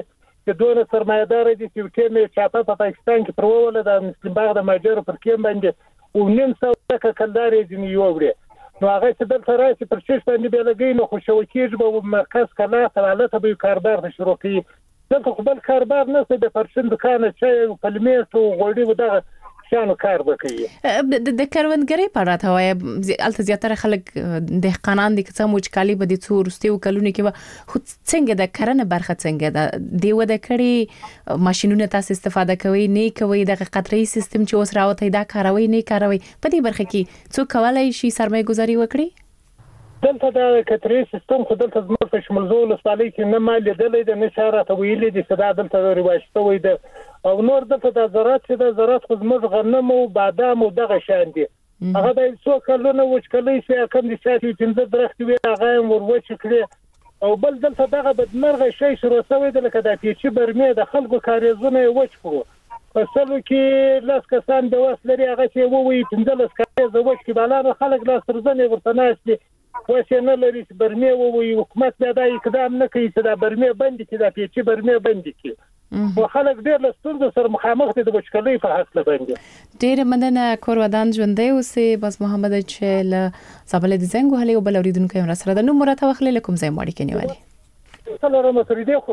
چې دوه سرمایدار دي چې ټیم چاپه په پاکستان کې پروله د مسلم باغ د ماجر پر کې باندې او نیم څو کلدار دي یو وړي نو هغه چې دلته راځي پر شش باندې به لګي نو خوشوکیږي به مرکز کلا حالت به کاربار شروع کوي دلته خپل کاربار نه څه د پرشن دکان چې پلمېټ او غوړي ودغه شانو کار وکړي د کروندګرۍ په اړه ته وایي الته زیاتره خلک دهقانان دي چې موچکالي به د څورستیو کلونو کې خو څنګه د کرنه برخه څنګه ده دیو د کړي ماشينونو تاسو استفاده کوي نه کوي د قطري سیستم چې اوس راوته دا کاروي نه کاروي په دې برخه کې څو کولای شي سرمایه گذاري وکړي دلته دا کتري سیستم خو دلته زموږ په شمولزول سپالي کې نه مال لیدلې د نشاره ته ویلې دي چې دا دلته رواجته وي د او نور دلته د زراعت چې د زراعت خو زموږ غنم او بادام او دغه شان دي هغه د څو کلونو وچکلي چې کم دي چې پنځه درخت وي هغه وروچ کړي او بل دلته دغه بدمرغه شي شروع شوی د لکه د پیچي برمه د خلکو کاریزونه وچ کړو فصلو کې لاس کسان د وسلري هغه چې ووي 15 کاریز وچ کې بالا خلک لاس ترځنه ورته ناشتي وسنه لري چې برمه ووي حکومت دا اقدام نه کوي چې دا برمه بند کړي دا پیچي برمه بند کړي او خلک ډېر لستونزو سره مخامخ دي د وچکلۍ په حق باندې ډېر مننه کور ودان ژوندې اوسې بس محمد چې له زابل د زنګ وهلې او بل اوریدونکو هم سره د نو مرته وخلې لکم زې ماړي کې نیولې سلام سره دې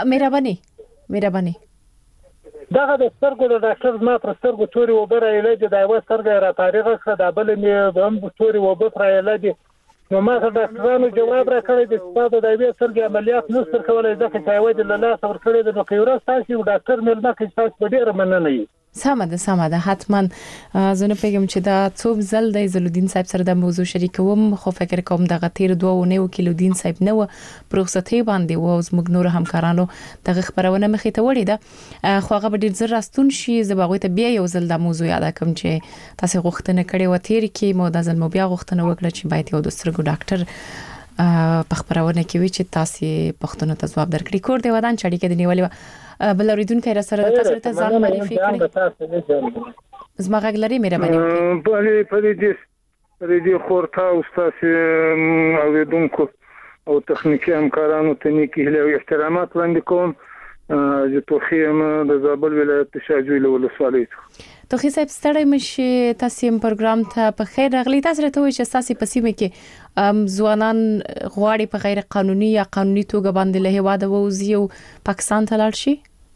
خو مهرباني دغه د سترګو د ډاکټر ما پر سترګو توري وبره علاج د یو سترګې را تاریخ کړه د بل مې هم توري وبره علاج نو ما د ډاکټرانو جواب راکړی د استاد د ایوې سرګي عملیات نو ستر کولای ځکه چې ایوې د لاله صبر کړی د نوکیورا تاسو ډاکټر ملما کې تاسو ډیر مننه یې سمه ده حتما زنه پیغام چې دا څوب زل د زلودین صاحب سره د موضوع شریکوم خو فکر کوم دغه تیر 2.9 کیلودین صاحب نو پروسته باندې و زموږ نور همکارانو دغه خبرونه مخې ته وړي ده خو هغه ډیر زر راستون شي زبغه ته بیا یو زل د موضوع یاد کوم چې تاسو غوښتنه کړې و تیر کې مو د ځل مو بیا غوښتنه وکړه چې باید یو د سترګو ډاکټر په خبرونه کې وی چې تاسو پښتون ته جواب درکړي کور دی ودان چړي کې دی نیولې بل اوریدونکو را سره تاسو ته ځان معرفي کړئ زما غږلري مهرباني په دې خورتا او تاسو اوریدونکو او تخنیکی همکارانو ته نیکی هله او احترامات وړاندې کوم چې توخیم د زابل ولایت شاجوی له ولسوالۍ توخی صاحب ستړی مشي تاسو پروګرام ته په خیر راغلی تاسو راته وایي چې تاسو په سیمه کې ځوانان غواړي په غیر قانوني یا قانوني توګه باندې له هواده ووزي او پاکستان ته لاړ شي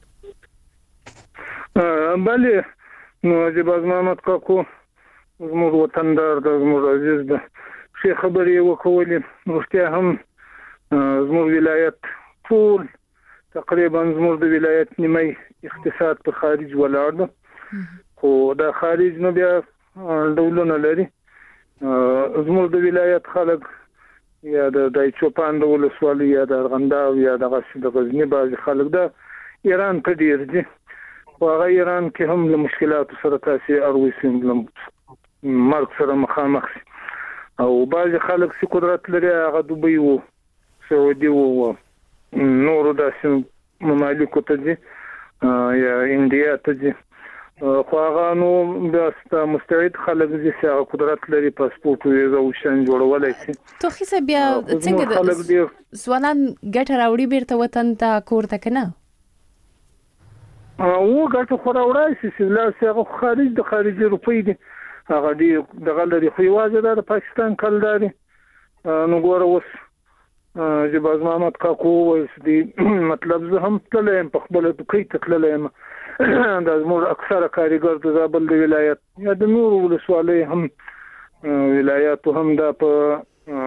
بله نو جباز محمد کاکو زموږ وطندار د زموږ عزیز د شي خبرې وکولې ورته هم زموږ ولایت ټول تقریبا زموږ د ولایت نیمه اقتصاد په خارج ولاړ ده خو د خارج نو بیا ډولونه لري زموږ د ولایت خلک یا د چوپان د ولسوالۍ یا د ارغنداو یا د غزنی باز خلک د ایران ته ډیر دي خو هغه ایران کې هم له مشکلاتو سره تاسو اروسین مرګ سره مخامخ او باز خلک چې قدرت لري هغه دوبۍ وو سعودي وو نور داسې ممالک ته دي یا انډیا ته دي خو هغه نو د مستعد خلک چې قدرت لري پاسپورت ویزا او شان جوړولای شي توخی صاحب بیا څنګه د ځوانان ګټه راوړي بیرته وطن ته کور ته کنه او ګټه خو راوړای شي چې لا څنګه خارج د خارجي روپۍ دي هغه دی دغه لري خو یوازې د پاکستان کلداري نو ګوره اوس جباز محمد کاکو اوس دی مطلب زه هم تلم په خپل دکې تلم د زموږ اکثره کاریګر د زابل د ولایت یا د نور ولسوالۍ هم ولایت هم د په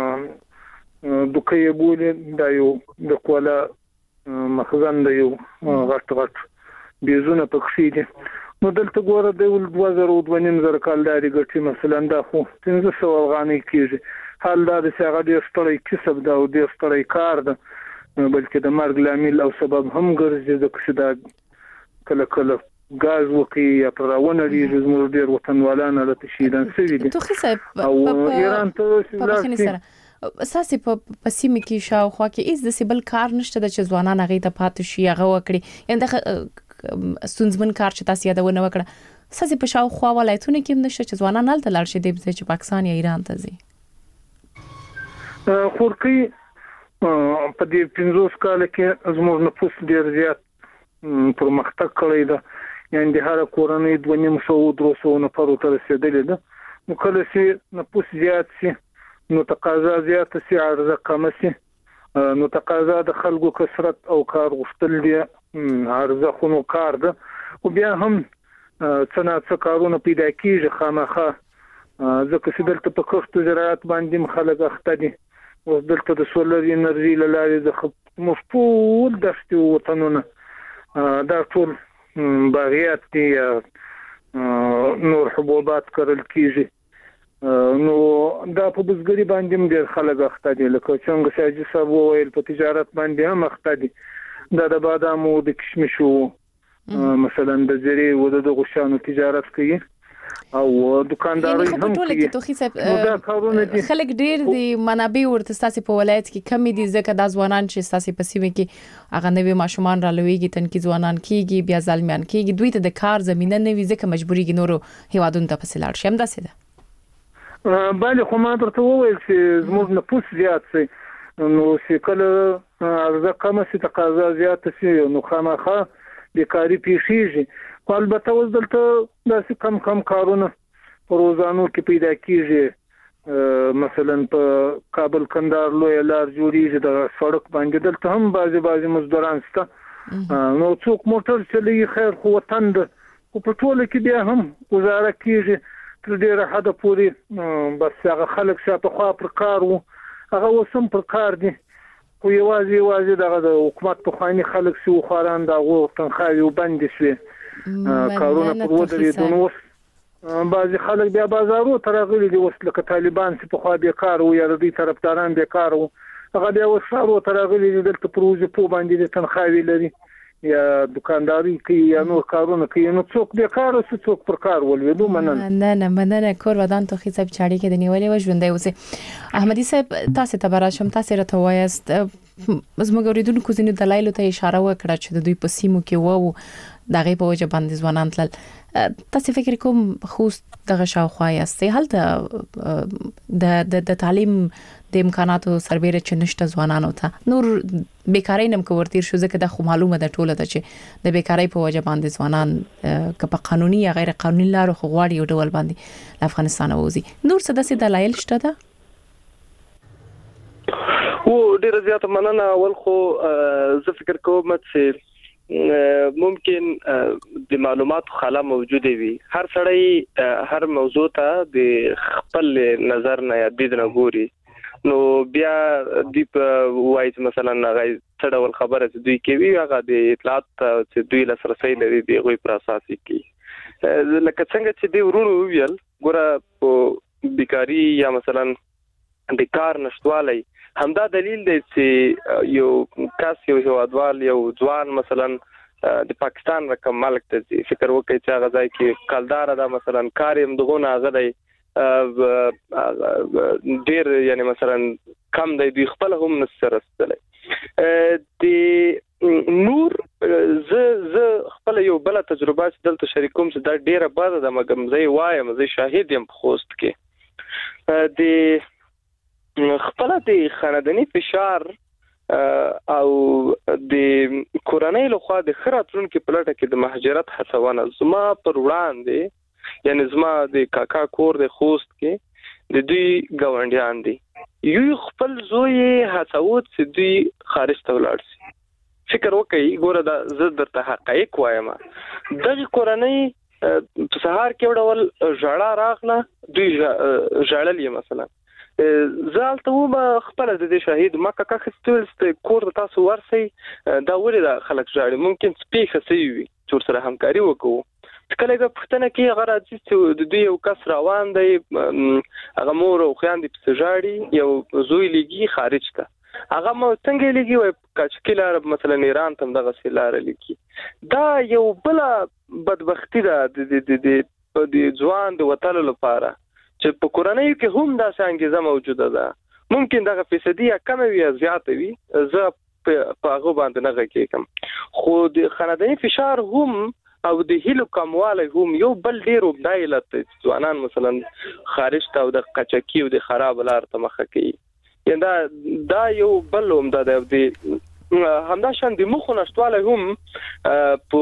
دکې بولې د یو د کولا مخزن د یو غټ بیزونه پکې دي نو دلته ګوره د 2002 کالداري ګټي مثلا دا خو 1500 افغانۍ کیږي حال دا چې هغه ډېر ستړی کسب دا او ډېر ستړی کار ده بلکې د مرګ لامل او سبب هم ګرځي د کښدا کله غاز وکي یا پرونه دي زموږ ډېر وطنوالان له تشیدان سوي دي توخی صاحب او ایران ته اساسي په سیمه کې شاوخوا کې از د سیبل کار نشته د ځوانان هغه ته پاتې شي هغه وکړي یعنی د سنځمن کار چې تاسو یادونه وکړه اساسي په شاوخوا ولایتونه کې نشته چې ځوانان هلته لاړ شي د چې پاکستان یا ایران ته ځي خورکی په دې 15 کال کې زموږ نفوس ډیر زیات پرمختګ کړی ده، یعنی د هر کورنۍ 2.5-300 نفرو ته رسیدلې ده. نو کله چې نفوس زیات شي نو تقاضا زیات شي، عرضه کم شي، نو تقاضا د خلکو کثرت او کار غوښتل دي، عرضه خو نو کار ده. او بیا هم څه کارونه پیدا کیږي خامخا، ځکه چې دلته په کښت زراعت باندې خلک اخته دي. اوس دلته د سولر انرژي له لارې د مفعول دښتې وطنونه دا ټول باغیات دي، نور حبوبات کرل کیږي. نو دا په بزګري باندې هم ډېر خلک اخته دي، لکه څنګه چې حاجي صاحب وویل په تجارت باندې هم اخته دي. دا د بادامو د کشمشو مثلا د زری و د غوښانو تجارت کوي او دکانداري هم کوي. ټول کې توخي صاحب خلک ډېر دي، منابع ورته ستاسو په ولایت کې کم دي، ځکه د ځوانان چې ستاسو په سیمه کې هغه نوې ماشومان را لويږي، تنکي ځوانان کیږي، بیا ځلمیان کیږي، دوی ته د کار زمينه نه وي، ځکه مجبوري کې نورو هیوادونو ته پسې لاړ شي. هم داسې ده. بله خو ما درته وویل چې زموږ نفوس زیات شي، نو چې کله عرضه کم شي تقاضا زیات شي، نو خامخا بیکاري پیښیږي. خو البته اوس دلته داسې کم کارونه په روزانو کې پیدا کیږي، مثلا په کابل کندهار لوی لار جوړیږي د سړک باندې، دلته هم بعضي مزدوران شته. نو څوک موټر چلوي، خیر خو وطن ده، خو په ټوله کې بیا هم گزاره کیږي تر ډیره حده پورې. بس هغه خلک چې په خوا پر کار وو هغه اوس هم پر کار دي، خو یوازې دغه د حکومت په خواني خلک چې وخواران د هغو تنخواوې وبندې شوې، کارونه پر ودرېدو. نو اوس بعضې خلک بیا بازارو ته راغلي دي، اوس لکه طالبان چې پخوا بیکار وو یا د دوی طرفداران بیکار وو، هغه بیا اوس ښارو ته راغلي دي، دلته پر وظیفو باندې د تنخواوې لري یا دکانداري کوي یا نور کارونه کوي. نو څوک بیکار او څوک پر کار ولوېدو. مننه کور ودان توخي صاحب چاړي کې د نیولې و ژوندې اوسه. احمدي صاحب تاسو ته براشم، تاسو راته وایست زموږ اوریدونکو ځینې دلایل ته اشاره وکړه چې د دوی په سیمو کې وو دغه په وجه باندې ځوانان تل. تاسو فکر کوم خوست دغه شاوخوا یاستئ هلته د تعلیم د امکاناتو سربېره چې نشته ځوانانو ته نور بیکاری نم کوورتیر شو، ځکه د خو معلومه ده ټوله ته چې د بیکاری په وجه باندې ځوانان که په قانوني یا غیر قانوني لارو خو غواړي یو ډول باندې افغانستان ووزي. نور څه داسې دلایل شته ده؟ او ډیر زیات مننه. اول خو زه فکر کوم چې ممکن د معلوماتو خلا موجوده وي، هر سړی هر موضوع ته د خپل نظر نه یا دید نه ګوري، نو بیا دی په وایي مثلا هغه څه ډول خبره چې دوی کوي هغه د اطلاعات چې دوی لاسرسي لري دی غوي پر اساس کوي. لکه څنګه چې دی ورونو ویل ګوره په بیکاری یا مثلا د کار نشټوالي همدا دلیل دی چې یو کس یو هوادوال یو ځوان مثلا د پاکستان رقم ملک ته فکر وکړي چې هغه ځای کې کلدار ده مثلا کار هم دغه هغه دی ډیر یعنی مثلا کم دی خپل هم نسرستلی د نور ز خپل یو بل تجربه دلته شریکوم چې دا ډیره بده د مګم زې وایم زې شاهد يم خوست کې د خپل د خاندانی فشار او د کورنۍ له خوا د خراتون کې پلټه کې د مهاجرت هڅونه زما پر وړاندې یعنی زما د کاکا کور د خوست کې د دوی ګاونډیان دي یو خپل زوی هڅوت چې دوی خارج ته ولاړ شي فکر وکړئ ګوره دا زه درته حقایق وایم دغه کورنۍ په سهار کې وړول ژړا راغله دوی ژړل مثلا زالته و خپل د شهید ما کاکا خستل کور تاسو ورسي دا ولې د خلک ژړي ممکن سپیخه سي وي چې سره همکاري وکړو کله دا پښتنه کې غره چې د دوی یو کس روان دی هغه مور او خويندې په ژړي یو زوی لګي خارج ته هغه مو څنګه لګي وای کچکلار مثلا ایران تم دغه سیلار لګي دا یو بل بدبختی ده د ځوان د وطن لپاره چې په کورنۍ کې هم دا څنګه موجوده ده ممکن دغه فیصدي کم وي یا زیات وي زه په هغه باندې نه غږیږم خو د خاندانی فشار هم او د هیلو کمواله هم یو بل ډیر وبدایلت ځوانان مثلا خارج ته او د قچکی او د خراب لار ته مخه کوي دا یو بل هم د همدا شان د مخ نشټواله هم په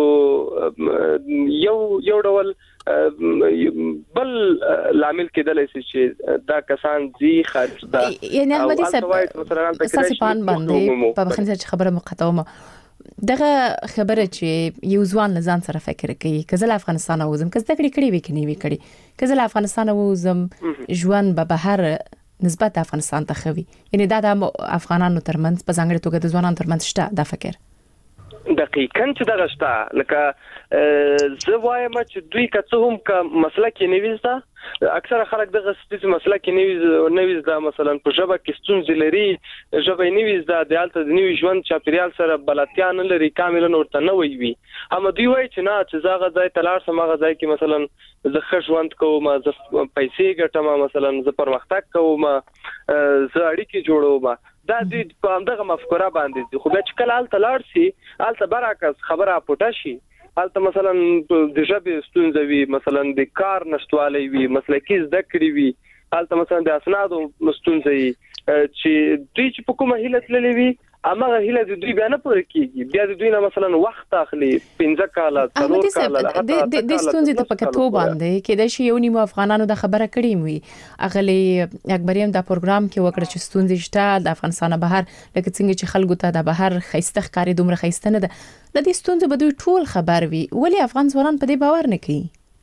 یو ډول بل لامل کېدلی شي چې دا کسان زی خارج ته یعنی احمدي صاحب اساسي پان باندې په بخښنه چې خبره مقطعومه دغه خبره چې یو ځوان لزان سره فکر کوي کزل افغانستان اوزم کز دګړي کړي وي کني وي کړي کزل افغانستان اوزم ژوند به بهر نسبت افغانستان ته خوي یعنی دا د افغانانو ترمنځ په ځانګړي توګه د ځوانانو ترمنځ شته دا فکر دقیقاً چې دغه شته لکه زه وایم چې دوی که څه هم که مسله کې نویزده اکثره خلک دغه ستاسو مسله کې نویزده مثلا په ژبه کې ستونزې لري ژبه نویزده د حالت د نیو ژوند چاپیریال سره بلدتیا نه لري کاملا ورته نه وي هم دوی وایي چې نه چې زغه ځای تلار سم هغه ځای کې مثلا زه ښه ژوند کوم زه پیسې ګټم مثلا زه پرمختګ کوم زه اړیکې جوړوم دا دوی په همدغه مفکوره باندې خو بیا چې کله هلته لاړ شي هلته برعکس خبره پټه شي هلته مثلا د ژبې ستونزه وي مثلا د کار نشټوالی وي مسلکي زده کړې وي هلته مثلا د اسنادو ستونزه وي چې دوی چې په کومه هیله تللې وي هغه هیله د دوی بیا نه پوره کیږي بیا د دوی نه مثلا وخت اخلي 15 کاله 4 کاله د ستونزې د پکتو باندې کې د شی یو نیمه افغانانو د خبره کړې وي اغلی اکبریم دا پروګرام کې وکړ چې ستونزې شته د افغانستان بهر لکه څنګه چې خلکو ته د بهر خيسته ښکاری دومره خيسته نه ده د دې ستونزې به دوی ټول خبر وي ولی افغان ځوانان په دې باور نه کوي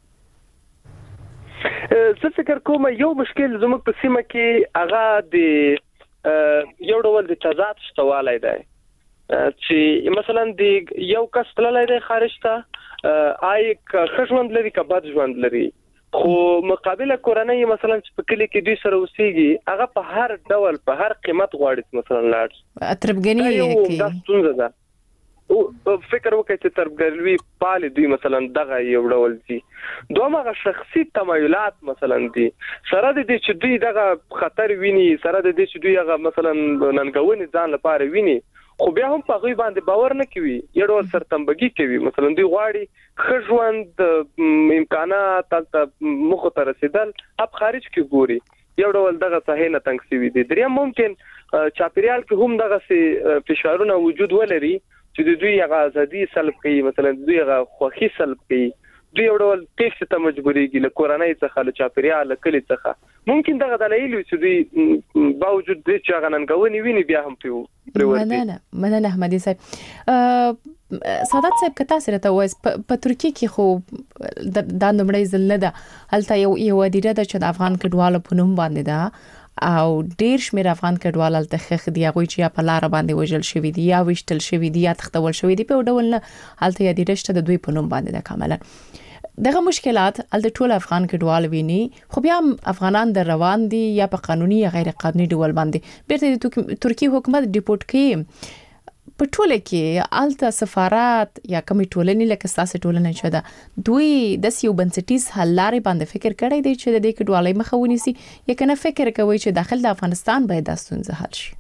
زه فکر کوم یو مشکل زموږ په سیمه کې هغه د یو ډول د تضاد شتوالی دی چې مثلا د یو کس تللی دی خارج ته ښه ژوند لري که بد ژوند لري خو مقابله کورنۍ مثلا چې په کلی کې دوی سره اوسېږي هغه په هر ډول په هر قیمت غواړي مثلا لاړ تربګنی کې دا ستونزه ده فکر وکړئ چې تربګنوي پالي دوی مثلا دغه یو ډول دي دومره شخصي تمایلات مثلا دي سره د دې چې دوی دغه خطر ویني سره د دې چې دوی هغه مثلا ننګونې ځان لپاره ویني خو بیا هم په غوي باندې باور نه کوي یو ډول سرتمبګي کوي مثلا دوی غواړي ښه ژوند امکانات تلته مخ ته رسیدل اب خارج کې ګوري یو ډول دغه صحیح نه تنګ سوي دي دریم ممکن چاپیریال کې هم دغه فشارونه وجود ولري چې دوی هغه ازادي سلب کوي مثلا دوی هغه خوخي سلب کوي دوی یو ډول تېښتې ته مجبورېږي له کورنۍ څخه له چاپیریال له کلي څخه ممکن دغه دلایل وي چې دوی باوجود دې چې هغه ننګونې ویني بیا هم مننه احمدي صاحب سعادت صاحب که تاسو راته وایي په ترکیه کې خو دا نومړی ځل نه ده هلته یو ادیره ده چې د افغان کډوالو په نوم باندې ده او ډیر شمیر افغان کډوال هلته خخ دی هغه چې په لار باندې وژل شوی دی یا وشتل شوی دی یا تختول شوی دی په ډول نه هلته یادی رشته د دوی په نوم باندې ده کاملا دغه مشکلات هلته ټول افغان کډوال ویني خو بیا افغانان د روان دي یا په قانوني یا غیر قانوني ډول باندې بیرته د ترکی حکومت ډیپورت کوي په ټوله کې الته سفارت یا کمی ټولنې لکه تاسو ټولنه شوه دوی د یو بنسټیز حل لارې باندې فکر کړی دی چې د دې کډوالۍ مخه ونیسي یا کنه فکر کوي چې داخل د افغانستان باید د ستونزې حل شي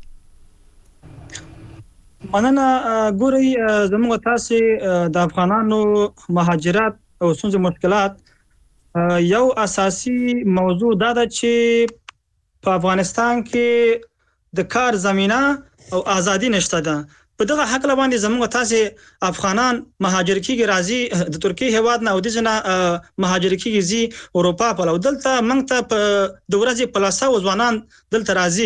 مننه ګوري زموږ تاسو د افغانانو مهاجرت او ستونزې مشکلات یو اساسي موضوع دا ده چې په افغانستان کې د کار زمينه او ازادي نشته ده په دغه حق باندې زموږ تاسو افغانان مهاجر کیږي راځي د ترکیه هواد نه او د جنا مهاجر کیږي زی اروپا په لو دلته موږ ته په د ورځې پلاسا وځوانان دلته راځي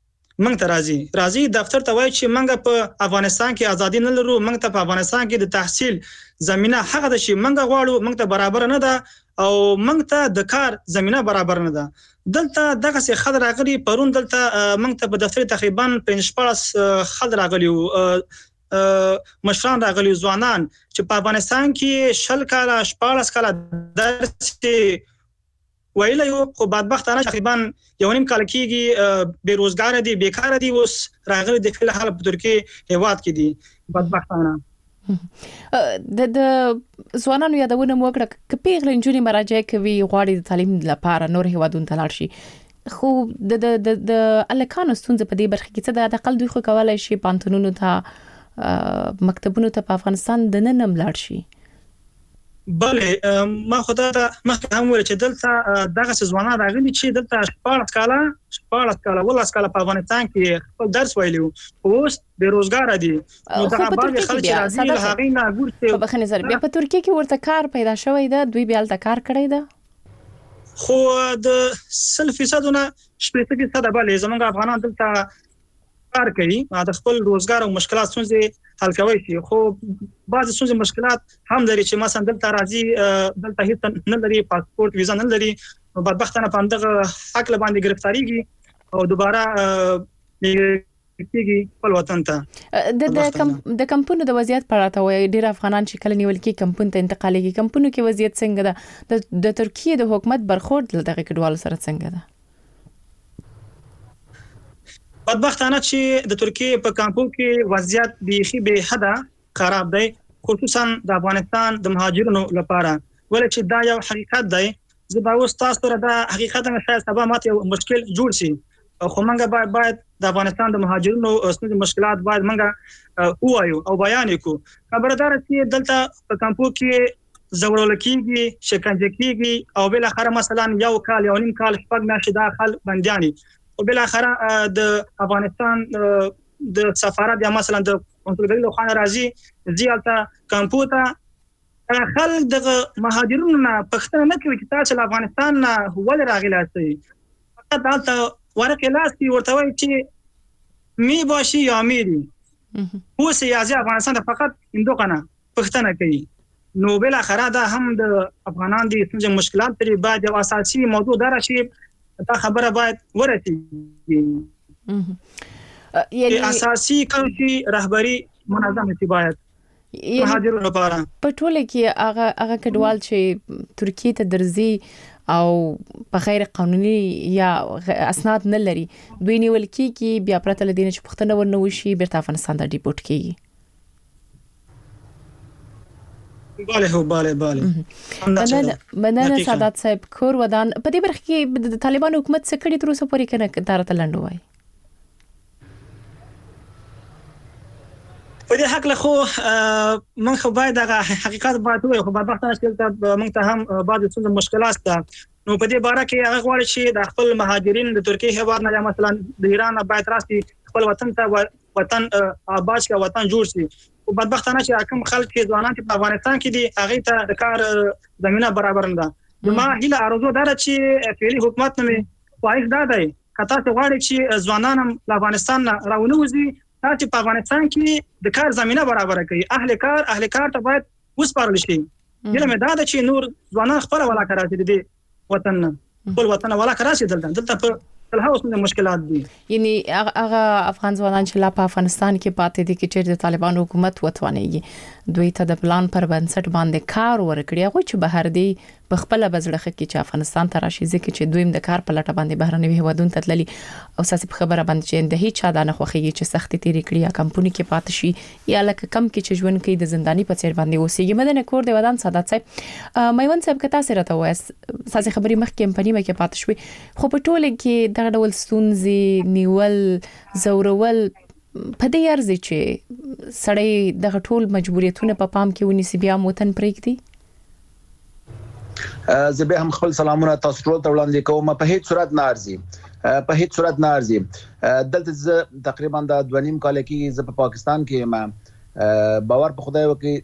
دفتر ته وایي چې موږ په افغانستان کې ازادي نه لرو موږ ته په افغانستان کې د تحصیل زمينه حق ده چې موږ غواړو موږ ته برابر نه ده او موږ ته د کار زمينه برابر نه ده دلته دغه څه خبر راغلي پرون دلته موږ ته په دفتر تقریبا 15 خبر راغلي مشران راغلي ځوانان چې په افغانستان کې شل کاله 14 کاله درس ویل یو خو بدبختانه تقریبا یو نیم کال کېږي بیروزګار دي بیکار دي اوس راغلي د فل حال په ترکیه هواد کې دي بدبختانه د ځوانانو یادونه مو وکړه چې پیغله انجونی مراجعه کوي غواړي د تعلیم لپاره نور هوادونو ته لاړ شي خو د الکانو ستونزې په دې برخه کې څه د اقل دوی خو کولای شي پانتونونو ته مکتبونو ته په افغانستان د ننم لاړ شي بله ما خدای ته مخکې هم ویل چې دلته دغه ځوانان راغلي چې دلته 14 کاله ولا کاله په افغانستان کې خپل درس ویلي اوس بیروزګار دي نو دا باندې خلک چې راځي هغه نه ګورته په بخنه سره بیا په ترکیه کې ورته کار پیدا شوی دا دوی بیا الته کار کړی دا خو د 100% نه 80% بله زمونږ افغانان دلته کار کوي د خپل روزګار او مشکلات څنګه حل کوي شي خو بعض څنګه مشکلات هم لري چې مثلا دلته راځي دلته هیڅ نه لري پاسپورت ویزا نه لري نو بدبختانه په دغه حق باندې گرفتاریږي او دوباره کېږي خپل وطن ته د کمپونو د وضعیت په اړه وایي ډیر افغانان چې کله نیول کې کمپون ته انتقالېږي کمپونو کې وضعیت څنګه ده د ترکیه د حکومت برخورد دغه کډوالو سره څنګه ده بدبختانه چې د ترکیه په کمپو کې وضعیت بیخي به حد خراب دی خصوصا د افغانستان د مهاجرینو لپاره ولې چې دا یو حقیقت دی زه به اوس تاسو سره دا حقیقت نه شاید سبا ماته یو مشکل جوړ شي خو موږ باید د افغانستان د مهاجرینو اوسنی مشکلات باید موږ وایو او بیان وکړو خبردار چې دلته په کمپو کې زورول کېږي شکنجه کېږي او بل اخر مثلا یو کال یو نیم کال شپږ میاشتې داخل بندياني او بل اخر د افغانستان د سفارت یا مثلا د کنسولګری له خوا راځي زیالته کمپوټر خلک د مهاجرینو نه پښتنه نه کوي چې تاسو له افغانستان نه ول راغلی یاستئ فقط دلته ورقه لاسي ورته وایي چې می باشي یا میری هو سیاسي افغانستان فقط اندوقنه پښتنه کوي نو بل اخر دا هم د افغانان دي څنګه مشکلات لري بعد یو اساسي موضوع دا شي دا خبره باید ورته یعنی اساسي کومي رهبری منظمه شي باید مهاجرو لپاره په ټوله کې هغه کډوال چې ترکیه ته درځي او په غیر قانوني یا اسناد نه لري دوی نیول کیږي بیا پرته لدین چې پښتنه ورنه وشي بیرته افغانستان ته ډیپورت کیږي بله مننه سعادت صاحب کور ودان په دې برخه کې د طالبان حکومت څخه کړي تر اوسه پورې کنه دارته لنډ وای په دې حق له خو من خو باید د حقیقت باید وي خو په وخت کې موږ ته هم بعض څه مشکلات ده نو په دې باره کې هغه غواړي چې د خپل مهاجرین د ترکیه هیواد نه مثلا د ایران باید راسي خپل وطن ته وطن آباد کا وطن جوړ شي او بدبختانه چې کوم خلک چې ځوانان په افغانستان کې دي هغه ته د کار زمينه برابر نه ده ما هیله ارزو ده چې فعلی حکومت نه وایي دا دی کته غواړي چې ځوانان په افغانستان راونوزي چې په افغانستان کې د کار زمينه برابر کړي اهل کار ته باید وسپارل شي یله مې دا چې نور ځوانان خپل ولا کراچي دي وطن خپل وطن ولا کراچي دلته په هاوس من مشکلات دي یعنی هغه افغان ځوانان چې لا په افغانستان کې پاتې دي چې د طالبان حکومت وتوانېږي دوی ته د پلان پر بنسټ باندې کار ورکړي هغه چې بهر دي په خپل بزړه کې چې افغانستان ته راشي ځکه چې دوی د کار په لټه باندې بهرنی هیوادون ته تللي او ساسي خبره باندې چې د هیڅ چا د نه خوخيږي چې سختي تیری کړی یا کمپنی کې پاتې شي یا لکه کم کې چې ژوند کوي د زنداني په څیر باندې اوسېږي مدنه کور دی ودان سعادت صاحب میوند صاحب کته سره ته وایي ساسي خبري مخ کمپنی مې کې پاتې شوی خو په ټوله کې دغه ډول ستونزې نیول زورول په دې ارزي چې سړی دغه ټول مجبوریتونه په پام کې ونیسي بیا موتن پریږدي زه به هم خپل سلامونه تاسو ټول ته وړاندې کوم په هیڅ صورت نه ارزي دلته زه تقریبا د 2.5 کال کې زه په پاکستان کې ما باور په خدای وکي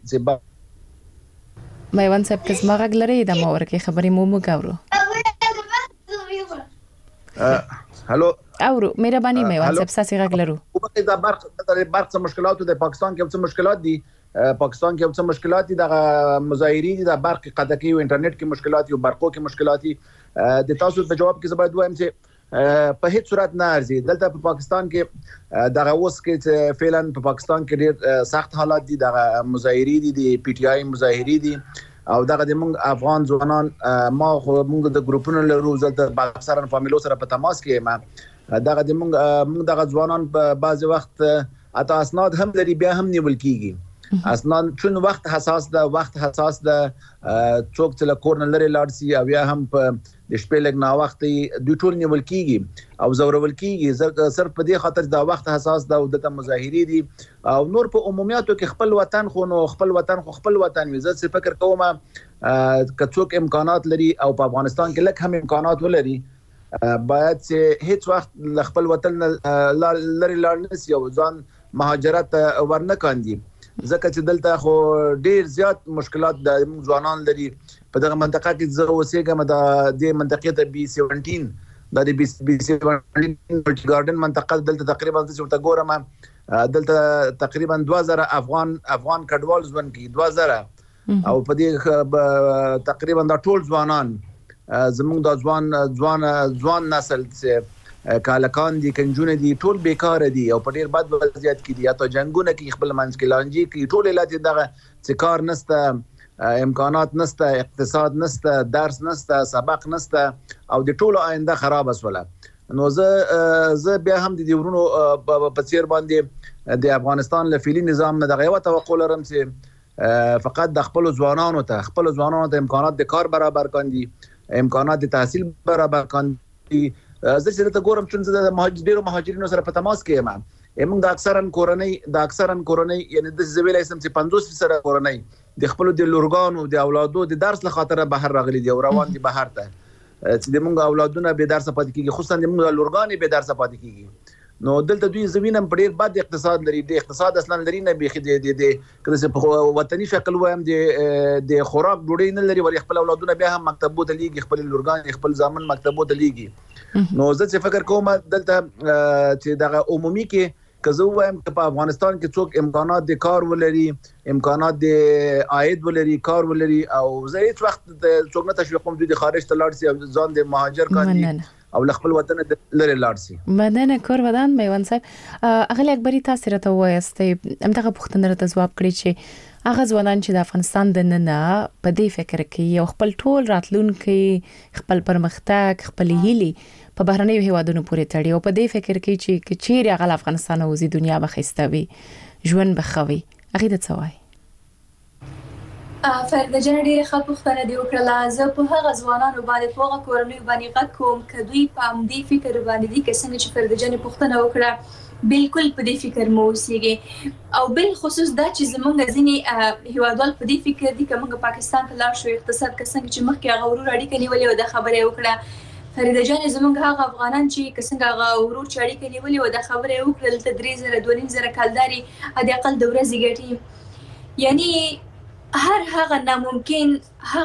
چې میوند صاحب کس ما غږ لري د مور کې خبرې مو ګورو هالو اورو مهرباني میوند صاحب ساسي غږ لرو په دا برخه مشکلات د پاکستان کې څه مشکلات دي پاکستان کې څه مشکلات دي د مظاهرین د برق قطع کی او انټرنیټ کې مشکلات او برقو کې مشکلات دي د تاسو په جواب کې زبر وایم چې په هیڅ صورت نه ارزي دلته په پاکستان کې دغه اوس کې فعلا په پاکستان کې ډېر سخت حالات دي د مظاهرین دي پی ټی آی مظاهرین دي او دغه د موږ افغان ځوانان ما خو موږ د ګروپونو لرو زلته اکثرا فامیلو سره په تماس کې ما دغه د موږ دغه ځوانان په بعض وخت اته اسناد هم لري بیا هم نیول کیږي اصلا چون وخت حساس ده څوک چې له کور نه لري لاړ شي او یا هم په د شپې لږ نا وخت دوی ټول نیول کیږي او زورول کیږي صرف په دې خاطر دا وخت حساس ده او د مظاهری دي او نور په عمومیاتو کې خپل وطن خپل وطن وي. زه فکر کوم که څوک امکانات لري او په افغانستان کې لکه هم امکانات ولري باید چې هیڅ وخت له خپل وطن لري لاړ نشي او ځان مهاجرت ورنه کاندي ځکه چې دلته خو ډیر زیات مشکلات د ځوانان لري په دغه منطقه کې. زه اوسېږم د منطقې ته بي 17 د بي 17 ملټي ګارډن منطقه دلته تقریبا چې ورته ګورم دلته تقریبا 2000 افغان کډوال ژوند کوي 2000 او په دې تقریبا دا ټول ځوانان زموږ د ځوان نسل چې کالکان دي کنجونه دي ټول بیکاره دي او په ډیر بد وضعیت کې دي. یا ته جنگونه کې خپل منځ کې لانجې کې ټول علت دغه چې کار نسته امکانات نسته اقتصاد نسته درس نسته سبق نسته او د ټولو آینده خراب اسوله. نو زه بیا هم د ورونو په څیر باندې د افغانستان له فعلی نظام نه دغه یو توقع لرم چې فقط د خپل ځوانانو ته امکانات د کار برابر کاندي امکانات د تحصیل برابر کاندي. زه چې ته ګورم چې د ډیرو مهاجرینو سره په تماس کې یم موږ د اکثرا کورنۍ یعنی د زویل اسم چې 50% کورنۍ د خپل د لورګانو د اولادو د درس لخاطر بهر راغلي دي او روان دي بهر ته چې د موږ اولادونه به درس پاتې کیږي خصوصا د موږ لورګانې به درس پاتې کیږي. نو دلته دوی زمينم په ډیر بد اقتصاد لري د اقتصاد اصلا لري نه بيخي د کله چې وطني شکل وایم د خوراک ډوډۍ نه لري ولې خپل اولادونه بیا هم مکتبو ته لیږي خپل لورګان خپل ځامن مکتبو ته لیږي. نو زه چې فکر کوم دلته چې دغه عمومي کې کزو وایم چې په افغانستان کې څوک امکانات د کار ولري امکانات د عاید ولري کار ولري او زه هیڅ وخت څوک نه تشویق کوم د خارج ته لاړ شي ځان د مهاجر کاندي او خپل وطن لري لاړ شي. مننه کور ودان میوند صاحب اغلی اکبری تاسو راته وایستې همدغه پوښتنه راته ځواب کړی چې هغه ځوانان چې د افغانستان د نن په دې فکر کې او خپل ټول راتلونکي خپل پرمختګ خپل هیلي په بهرنیو هیوادونو پورې تړي او په دې فکر کې چې چیرې هغه افغانستان او زی دنیا بخښتوي ژوند بخوي هغه د څوای فرد جن ډیره ښه پوښتنه دی وکړه. زه په هغه ځوانانو باندې په هغه کورنۍ باندې غږ کوم چې دوی په همدې فکر باندې دي که څنګه چې فرد جن پوښتنه وکړه بالکل په دې فکر مو اوسېږي او بل خصوص دا چې زمونږ ځینې هیوادوال په دې فکر دي چې موږ پاکستان ته لاړ شو اقتصاد که څنګه چې مخکې هغه ورور اړیکه نیولې او د خبرې وکړه فرید جان زمونږ هغه افغانان چې که څنګه هغه ورور چې اړیکه نیولې او د خبرې وکړه ته 3000 کالداري د اقل د ورځې ګټي یعنی هر هغه ناممکن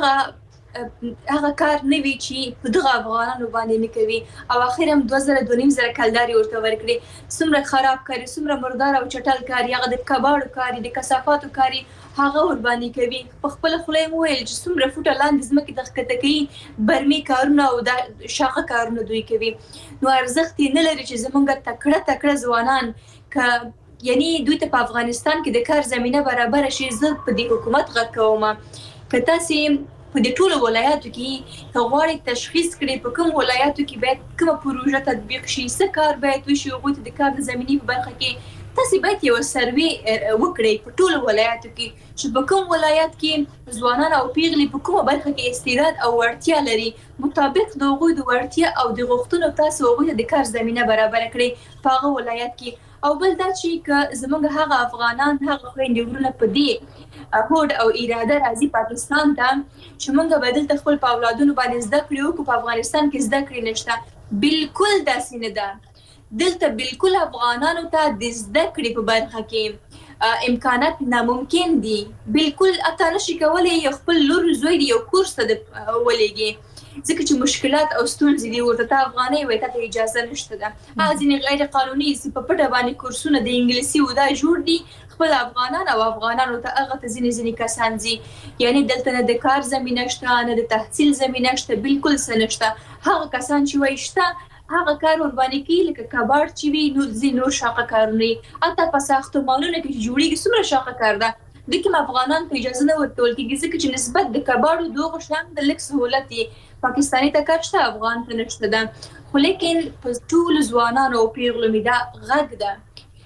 هغه کار نه وی چې په دغه افغانانو باندې نکوي او اخر هم 2000 کالداري ورته ورکړي څومره خراب کاری څومره مردار او چټل کاری هغه د کباړو کاری د کثافاتو کاری هغه ور باندې کوي په خپل خلای مو ویل چې څومره فوټه لاندې زمکه د خکته کوي برمي کارونه او د شاقه کارونه دوی کوي نو ارزښت نه لري چې زمونږ تکړه ځوانان ک یعنی دوی ته په افغانستان کې د کار زمينه برابر شي زه په دې حکومت غږ کوم که تاسو په دې ټولو ولایاتو کې غواړئ تشخیص کړئ په کوم ولایاتو کې باید کومه پروژه تطبیق شي څه کار باید وشي او د کار زميني په برخه کې تاسو باید یو سروي وکړئ په ټولو ولایاتو کې چې په کوم ولایت کې ځوانان او پیغلي په کومه برخه کې استعداد او وړتیا لري مطابق د هغوی د وړتیا او د غوښتنو تاسو هغوی د کار زمينه برابر کړئ په هغه ولایت کې او بل دا چې زمونږ هغه افغانان هغه خويندې ورونه په دې هوډ او اراده راځي پاکستان ته چې موږ به دلته خپل په اولادونو باندې زده کړو او په افغانستان کې زده کړې نشته بالکل داسې نه ده دلته بالکل افغانانو ته د زده کړې په برخه کې امکانات ناممکن دي بالکل اته نشي کولای یو خپل لور زوی یو کورس ته ولېږي ځکه چې مشکلات او ستونزې دي ورته افغاني وای ته اجازه نشته ده ځینې غیر قانوني په پټه باندې کورسونه د انګلیسي ودا جوړ دي خپل افغانان او افغانانو ته هغه ته ځینې کسان دي یعنی دلته نه د کار زمينه شته نه د تحصیل زمينه شته بالکل سنشته هغه کسان چې وای شته هغه کار ور باندې کې لکه کباړ چې وی نو زینو شاقه کارونه اته په ساختمانونو کې جوړیږي څومره شاقه کار ده د کوم افغانان په اجازه نه ورتول کېږي ځکه چې نسبت د کباړو دوه شان د لیک سہولت پاکستاني ته کارشته افغان ته نشته ده خو لیکن په ټول ځوانانو او پیغلو می دا غږ ده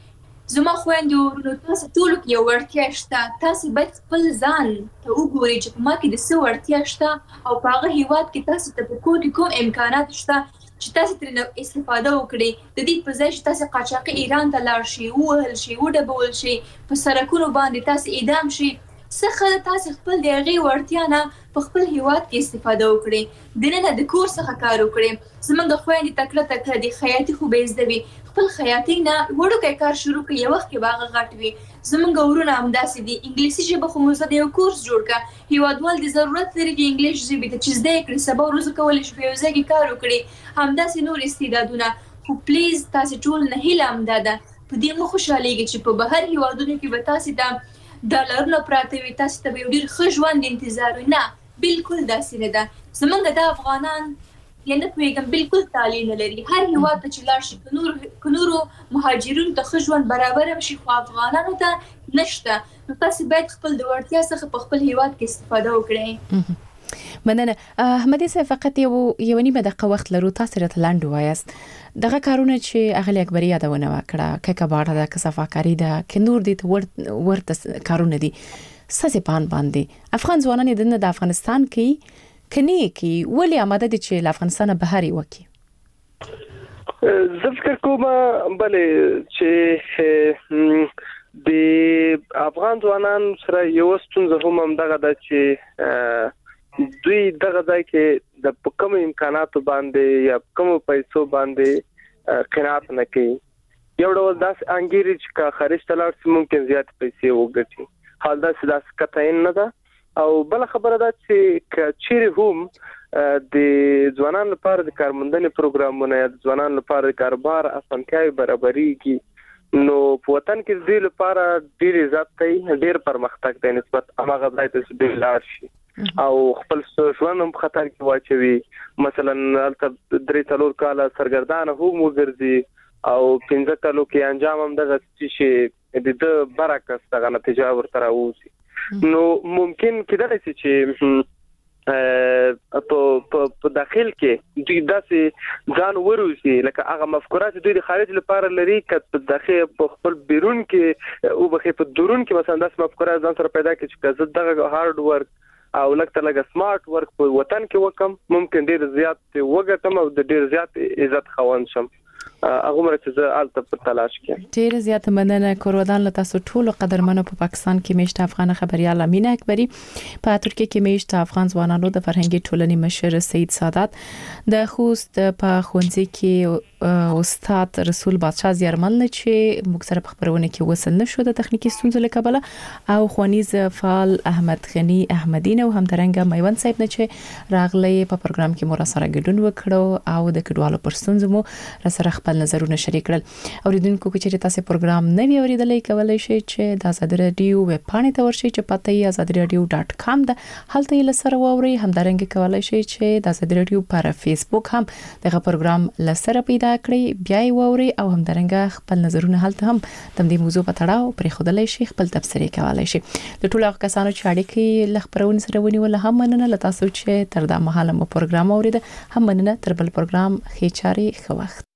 زما خويندو نو تاسو ټول کې یو ورتیا شته تاسو باید خپل ځان ته وګورئ چې په ما کې د څه ورتیا شته او په هغه هیواد کې تاسو ته په کور کې کوم امکانات شته چې تاسو ترې استفاده وکړئ د دې په ځای چې تاسو قاچاقي ایران ته لاړ شئ ووهل شئ وډبول شئ په سړکونو باندې تاسو اعدام شئ څخه تاسو خپل د هغې وړتیا نه په خپل هیواد کې استفاده وکړئ دننه د کور څخه کار وکړئ زموږ خویندې تکړه د خیاطي خو به زده وي خپل خیاطي نه وړوکی کار شروع کړئ یو وخت کې به هغه غټ وي زموږ ورونه همداسې دي انګلیسي ژبه خو موږ د یو کورس جوړ کړه هیوادوال د ضرورت لري چې انګلیش ژبې ته چې زده کړي سبا ورځ کولی شي په یو ځای کې کار وکړي همداسې نور استعدادونه خو پلیز تاسو ټول نه هیله همدا ده په دې مو خوشحالېږئ چې په بهر هیوادونو کې به تاسو ته ډالرونه پراته وي تاسو ته به یو ډېر ښه ژوند انتظار وي نه بالکل داسې نه ده زموږ د افغانان یا نه پوهېږم بالکل تعلیم نه لري هر هیواد ته چې لاړ شي که نورو مهاجرینو ته ښه ژوند برابر هم شي خو افغانانو ته نشته نو تاسو باید خپل د وړتیا څخه په خپل هیواد کې استفاده وکړئ مننه احمدي صاحب فقط یو نیمه دقیقه وخت لرو تاسو راته لاندې وایاست دغه کارونه چې اغلی اکبر یادونه وکړه که کباړه ده که صفاکاري ده که نور دي ورته کارونه دي څه پان باندې افغان ځوانان د افغانستان کې کني کې ولې آماده دي چې افغانستان بهري وکي زه فکر کوم بلې چې د افغان ځوانان سره یو ستونزه هم دغه ده چې دوی دغه ځای کې د کوم امکاناتو باندې یا کوم پیسو باندې قناعت نه کوي یو ډول داس انګیری چې خارج ته لاړ شي ممکن زیات پیسې وګټي حال دا سداس کتاین نه ده او بل خبره ده چې چیرې هم د ځوانانو لپاره د کارمندنې پروګرامونه یا د ځوانانو لپاره د کاروبار اسانتیاوي برابرېږي نو په وطن کې د لپاره ډېر عزت کوي ډېر پرمختګ دی نسبت هغه ځای ته چې لاړ شي او خپل ژوند هم خطر کې واچوي مثلا البته 3 کال سرګردان هم وګرځي او 15 کالو کې انجام هم دغه چې د برکت څنګه نتیجه ورته راوځي نو ممکن کېدای شي چې په داخل کې دوی داسې ځان وروسي لکه هغه مفکورات دوی د خارج لپاره لري که په داخل په خپل بیرون کې او په درون کې مثلا داسې مفکورات ځان سره پیدا کړي چې دغه هارد ورک او لکه سمارټ ورک په وطن کې وکم ممکن ډیر زیات وګټم او د ډیر زیات عزت خوان شم هغه مرته زه الته په تلاش کې ډیر زیات مننه کورودان له تاسو ټول قدرمنو په پاکستان کې میشته افغان خبريال امینه اکبری په ترکیه کې میشته افغان ځوانانو د فرهنګي ټولنې مشر سید سادات د خوست په خونځي کې استاد رسول بادشاه زیرمن چې موږ سره په خبرونه کې وصل نشو د تخنیکی ستونزو له کبله او خوانیز فعال احمد غنی احمدین او همدارنګه میوند صاحب نه چې راغلی په پروګرام کې مو سره ګډون وکړو او د کډوالو پر ستونزو مو سره خپل نظرونه شریک کړل اوریدونکو چې تاسو پروګرام نه وی اوریدلای کولای شئ چې د آزاد رادیو ویب پاڼې ته ورشئ چې پته یې azadiradio.com ده هلته یې لسره ووري همدارنګه کولای شئ چې د آزاد رادیو پر فیسبوک هم دغه پروګرام لسره پیدا کړئ بیا یې ووري او همدارنګه خپل نظرونه هلته هم د دې موضوع په تړاو پرې خودلای شئ خپل تبصره کولای شئ د ټولو کسانو چې اړیکې لخبرون سره ونیول هم مننه لته تاسو چې تر دا مهاله مو پروګرام اورید هم مننه تر بل پروګرام خې چاري خو وخت